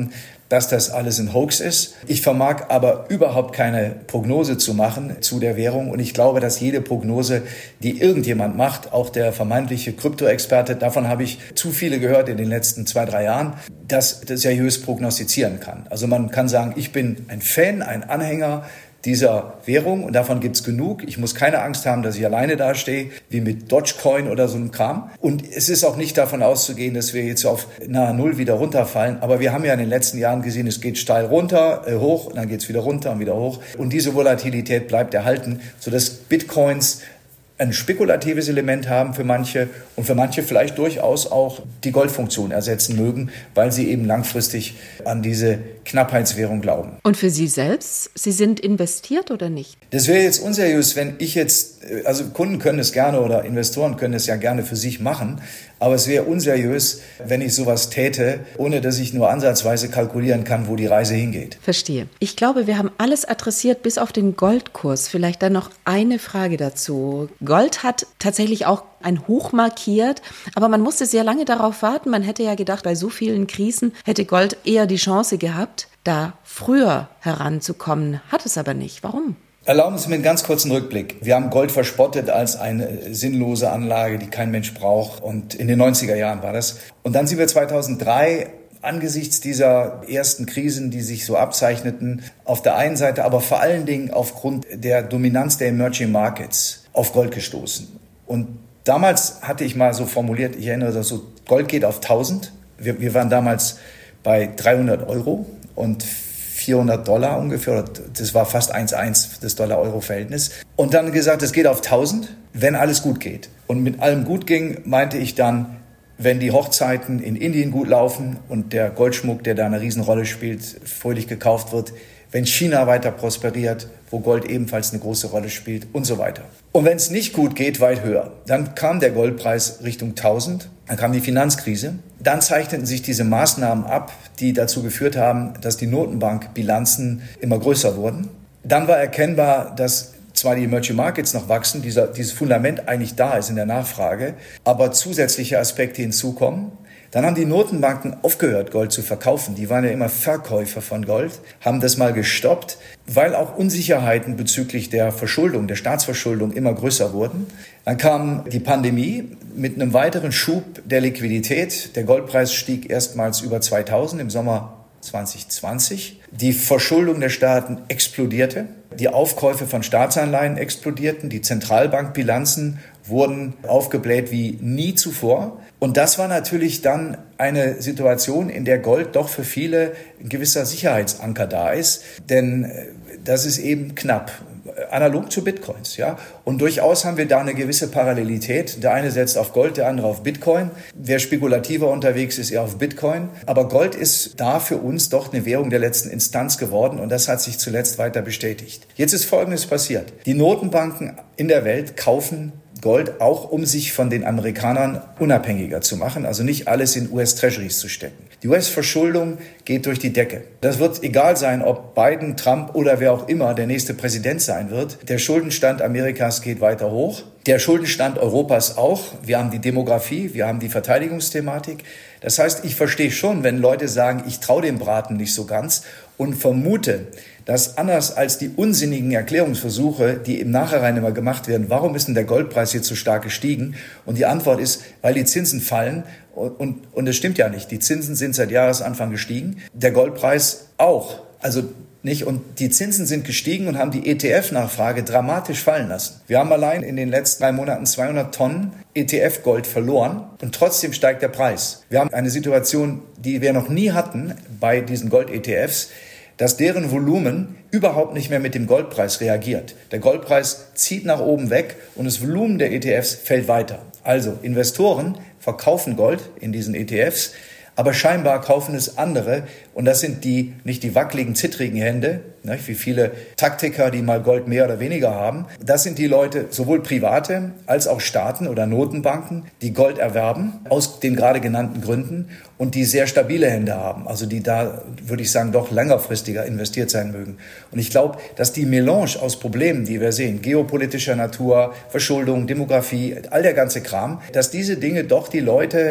dass das alles ein Hoax ist. Ich vermag aber überhaupt keine Prognose zu machen zu der Währung. Und ich glaube, dass jede Prognose, die irgendjemand macht, auch der vermeintliche Kryptoexperte, davon habe ich zu viele gehört in den letzten zwei, drei Jahren, das seriös prognostizieren kann. Also man kann sagen, ich bin ein Fan, ein Anhänger dieser Währung und davon gibt's genug. Ich muss keine Angst haben, dass ich alleine dastehe, wie mit Dogecoin oder so einem Kram. Und es ist auch nicht davon auszugehen, dass wir jetzt auf nahe Null wieder runterfallen. Aber wir haben ja in den letzten Jahren gesehen, es geht steil runter, äh, hoch, und dann geht's wieder runter und wieder hoch. Und diese Volatilität bleibt erhalten, sodass Bitcoins ein spekulatives Element haben für manche und für manche vielleicht durchaus auch die Goldfunktion ersetzen mögen, weil sie eben langfristig an diese Knappheitswährung glauben. Und für Sie selbst? Sie sind investiert oder nicht? Das wäre jetzt unseriös, wenn ich jetzt, also Kunden können es gerne oder Investoren können es ja gerne für sich machen, aber es wäre unseriös, wenn ich sowas täte, ohne dass ich nur ansatzweise kalkulieren kann, wo die Reise hingeht. Verstehe. Ich glaube, wir haben alles adressiert, bis auf den Goldkurs. Vielleicht dann noch eine Frage dazu. Gold hat tatsächlich auch ein Hoch markiert, aber man musste sehr lange darauf warten. Man hätte ja gedacht, bei so vielen Krisen hätte Gold eher die Chance gehabt, da früher heranzukommen. Hat es aber nicht. Warum? Erlauben Sie mir einen ganz kurzen Rückblick. Wir haben Gold verspottet als eine sinnlose Anlage, die kein Mensch braucht. Und in den neunziger Jahren war das. Und dann sind wir zweitausenddrei angesichts dieser ersten Krisen, die sich so abzeichneten, auf der einen Seite, aber vor allen Dingen aufgrund der Dominanz der Emerging Markets auf Gold gestoßen. Und damals hatte ich mal so formuliert, ich erinnere das so, Gold geht auf tausend. Wir, wir waren damals bei dreihundert Euro und vierhundert Dollar ungefähr. Das war fast eins zu eins das Dollar-Euro-Verhältnis. Und dann gesagt, es geht auf tausend, wenn alles gut geht. Und mit allem gut ging, meinte ich dann, wenn die Hochzeiten in Indien gut laufen und der Goldschmuck, der da eine Riesenrolle spielt, fröhlich gekauft wird, wenn China weiter prosperiert, wo Gold ebenfalls eine große Rolle spielt und so weiter. Und wenn es nicht gut geht, weit höher. Dann kam der Goldpreis Richtung tausend, dann kam die Finanzkrise. Dann zeichneten sich diese Maßnahmen ab, die dazu geführt haben, dass die Notenbankbilanzen immer größer wurden. Dann war erkennbar, dass zwar die Emerging Markets noch wachsen, dieser, dieses Fundament eigentlich da ist in der Nachfrage, aber zusätzliche Aspekte hinzukommen. Dann haben die Notenbanken aufgehört, Gold zu verkaufen. Die waren ja immer Verkäufer von Gold, haben das mal gestoppt, weil auch Unsicherheiten bezüglich der Verschuldung, der Staatsverschuldung immer größer wurden. Dann kam die Pandemie mit einem weiteren Schub der Liquidität. Der Goldpreis stieg erstmals über zweitausend im Sommer zwanzig zwanzig. Die Verschuldung der Staaten explodierte. Die Aufkäufe von Staatsanleihen explodierten. Die Zentralbankbilanzen wurden aufgebläht wie nie zuvor. Und das war natürlich dann eine Situation, in der Gold doch für viele ein gewisser Sicherheitsanker da ist. Denn das ist eben knapp, analog zu Bitcoins, ja. Und durchaus haben wir da eine gewisse Parallelität. Der eine setzt auf Gold, der andere auf Bitcoin. Wer spekulativer unterwegs ist, eher auf Bitcoin. Aber Gold ist da für uns doch eine Währung der letzten Instanz geworden. Und das hat sich zuletzt weiter bestätigt. Jetzt ist Folgendes passiert. Die Notenbanken in der Welt kaufen Gold, auch um sich von den Amerikanern unabhängiger zu machen, also nicht alles in U S-Treasuries zu stecken. Die U S-Verschuldung geht durch die Decke. Das wird egal sein, ob Biden, Trump oder wer auch immer der nächste Präsident sein wird. Der Schuldenstand Amerikas geht weiter hoch. Der Schuldenstand Europas auch. Wir haben die Demografie, wir haben die Verteidigungsthematik. Das heißt, ich verstehe schon, wenn Leute sagen, ich traue dem Braten nicht so ganz und vermute, dass anders als die unsinnigen Erklärungsversuche, die im Nachhinein immer gemacht werden, warum ist denn der Goldpreis jetzt so stark gestiegen? Und die Antwort ist, weil die Zinsen fallen. Und, und, und das stimmt ja nicht. Die Zinsen sind seit Jahresanfang gestiegen. Der Goldpreis auch. Also nicht? Und die Zinsen sind gestiegen und haben die E T F-Nachfrage dramatisch fallen lassen. Wir haben allein in den letzten drei Monaten zweihundert Tonnen E T F-Gold verloren und trotzdem steigt der Preis. Wir haben eine Situation, die wir noch nie hatten bei diesen Gold-E T Fs, dass deren Volumen überhaupt nicht mehr mit dem Goldpreis reagiert. Der Goldpreis zieht nach oben weg und das Volumen der E T Fs fällt weiter. Also Investoren verkaufen Gold in diesen E T Fs, aber scheinbar kaufen es andere und das sind die nicht die wackeligen, zittrigen Hände, ne, wie viele Taktiker, die mal Gold mehr oder weniger haben. Das sind die Leute, sowohl Private als auch Staaten oder Notenbanken, die Gold erwerben, aus den gerade genannten Gründen und die sehr stabile Hände haben, also die da, würde ich sagen, doch längerfristiger investiert sein mögen. Und ich glaube, dass die Melange aus Problemen, die wir sehen, geopolitischer Natur, Verschuldung, Demografie, all der ganze Kram, dass diese Dinge doch die Leute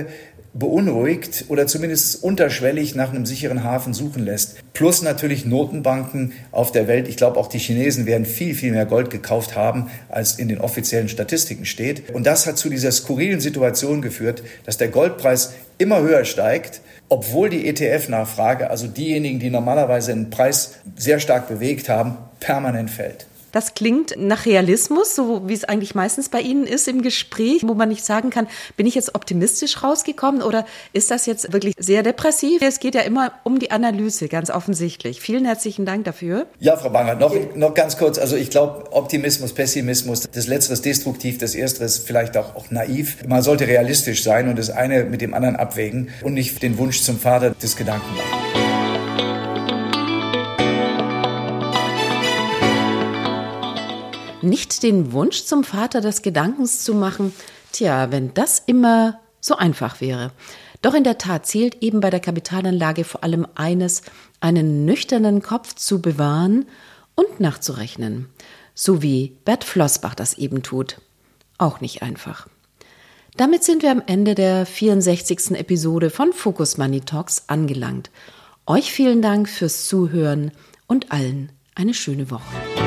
beunruhigt oder zumindest unterschwellig nach einem sicheren Hafen suchen lässt. Plus natürlich Notenbanken auf der Welt. Ich glaube, auch die Chinesen werden viel, viel mehr Gold gekauft haben, als in den offiziellen Statistiken steht. Und das hat zu dieser skurrilen Situation geführt, dass der Goldpreis immer höher steigt, obwohl die E T F-Nachfrage, also diejenigen, die normalerweise den Preis sehr stark bewegt haben, permanent fällt. Das klingt nach Realismus, so wie es eigentlich meistens bei Ihnen ist im Gespräch, wo man nicht sagen kann, bin ich jetzt optimistisch rausgekommen oder ist das jetzt wirklich sehr depressiv? Es geht ja immer um die Analyse, ganz offensichtlich. Vielen herzlichen Dank dafür. Ja, Frau Banger, noch, noch ganz kurz. Also ich glaube, Optimismus, Pessimismus, das Letztere ist destruktiv, das Erstere ist vielleicht auch, auch naiv. Man sollte realistisch sein und das eine mit dem anderen abwägen und nicht den Wunsch zum Vater des Gedanken machen. Nicht den Wunsch zum Vater des Gedankens zu machen, tja, wenn das immer so einfach wäre. Doch in der Tat zählt eben bei der Kapitalanlage vor allem eines, einen nüchternen Kopf zu bewahren und nachzurechnen. So wie Bert Flossbach das eben tut. Auch nicht einfach. Damit sind wir am Ende der vierundsechzigsten Episode von Focus Money Talks angelangt. Euch vielen Dank fürs Zuhören und allen eine schöne Woche.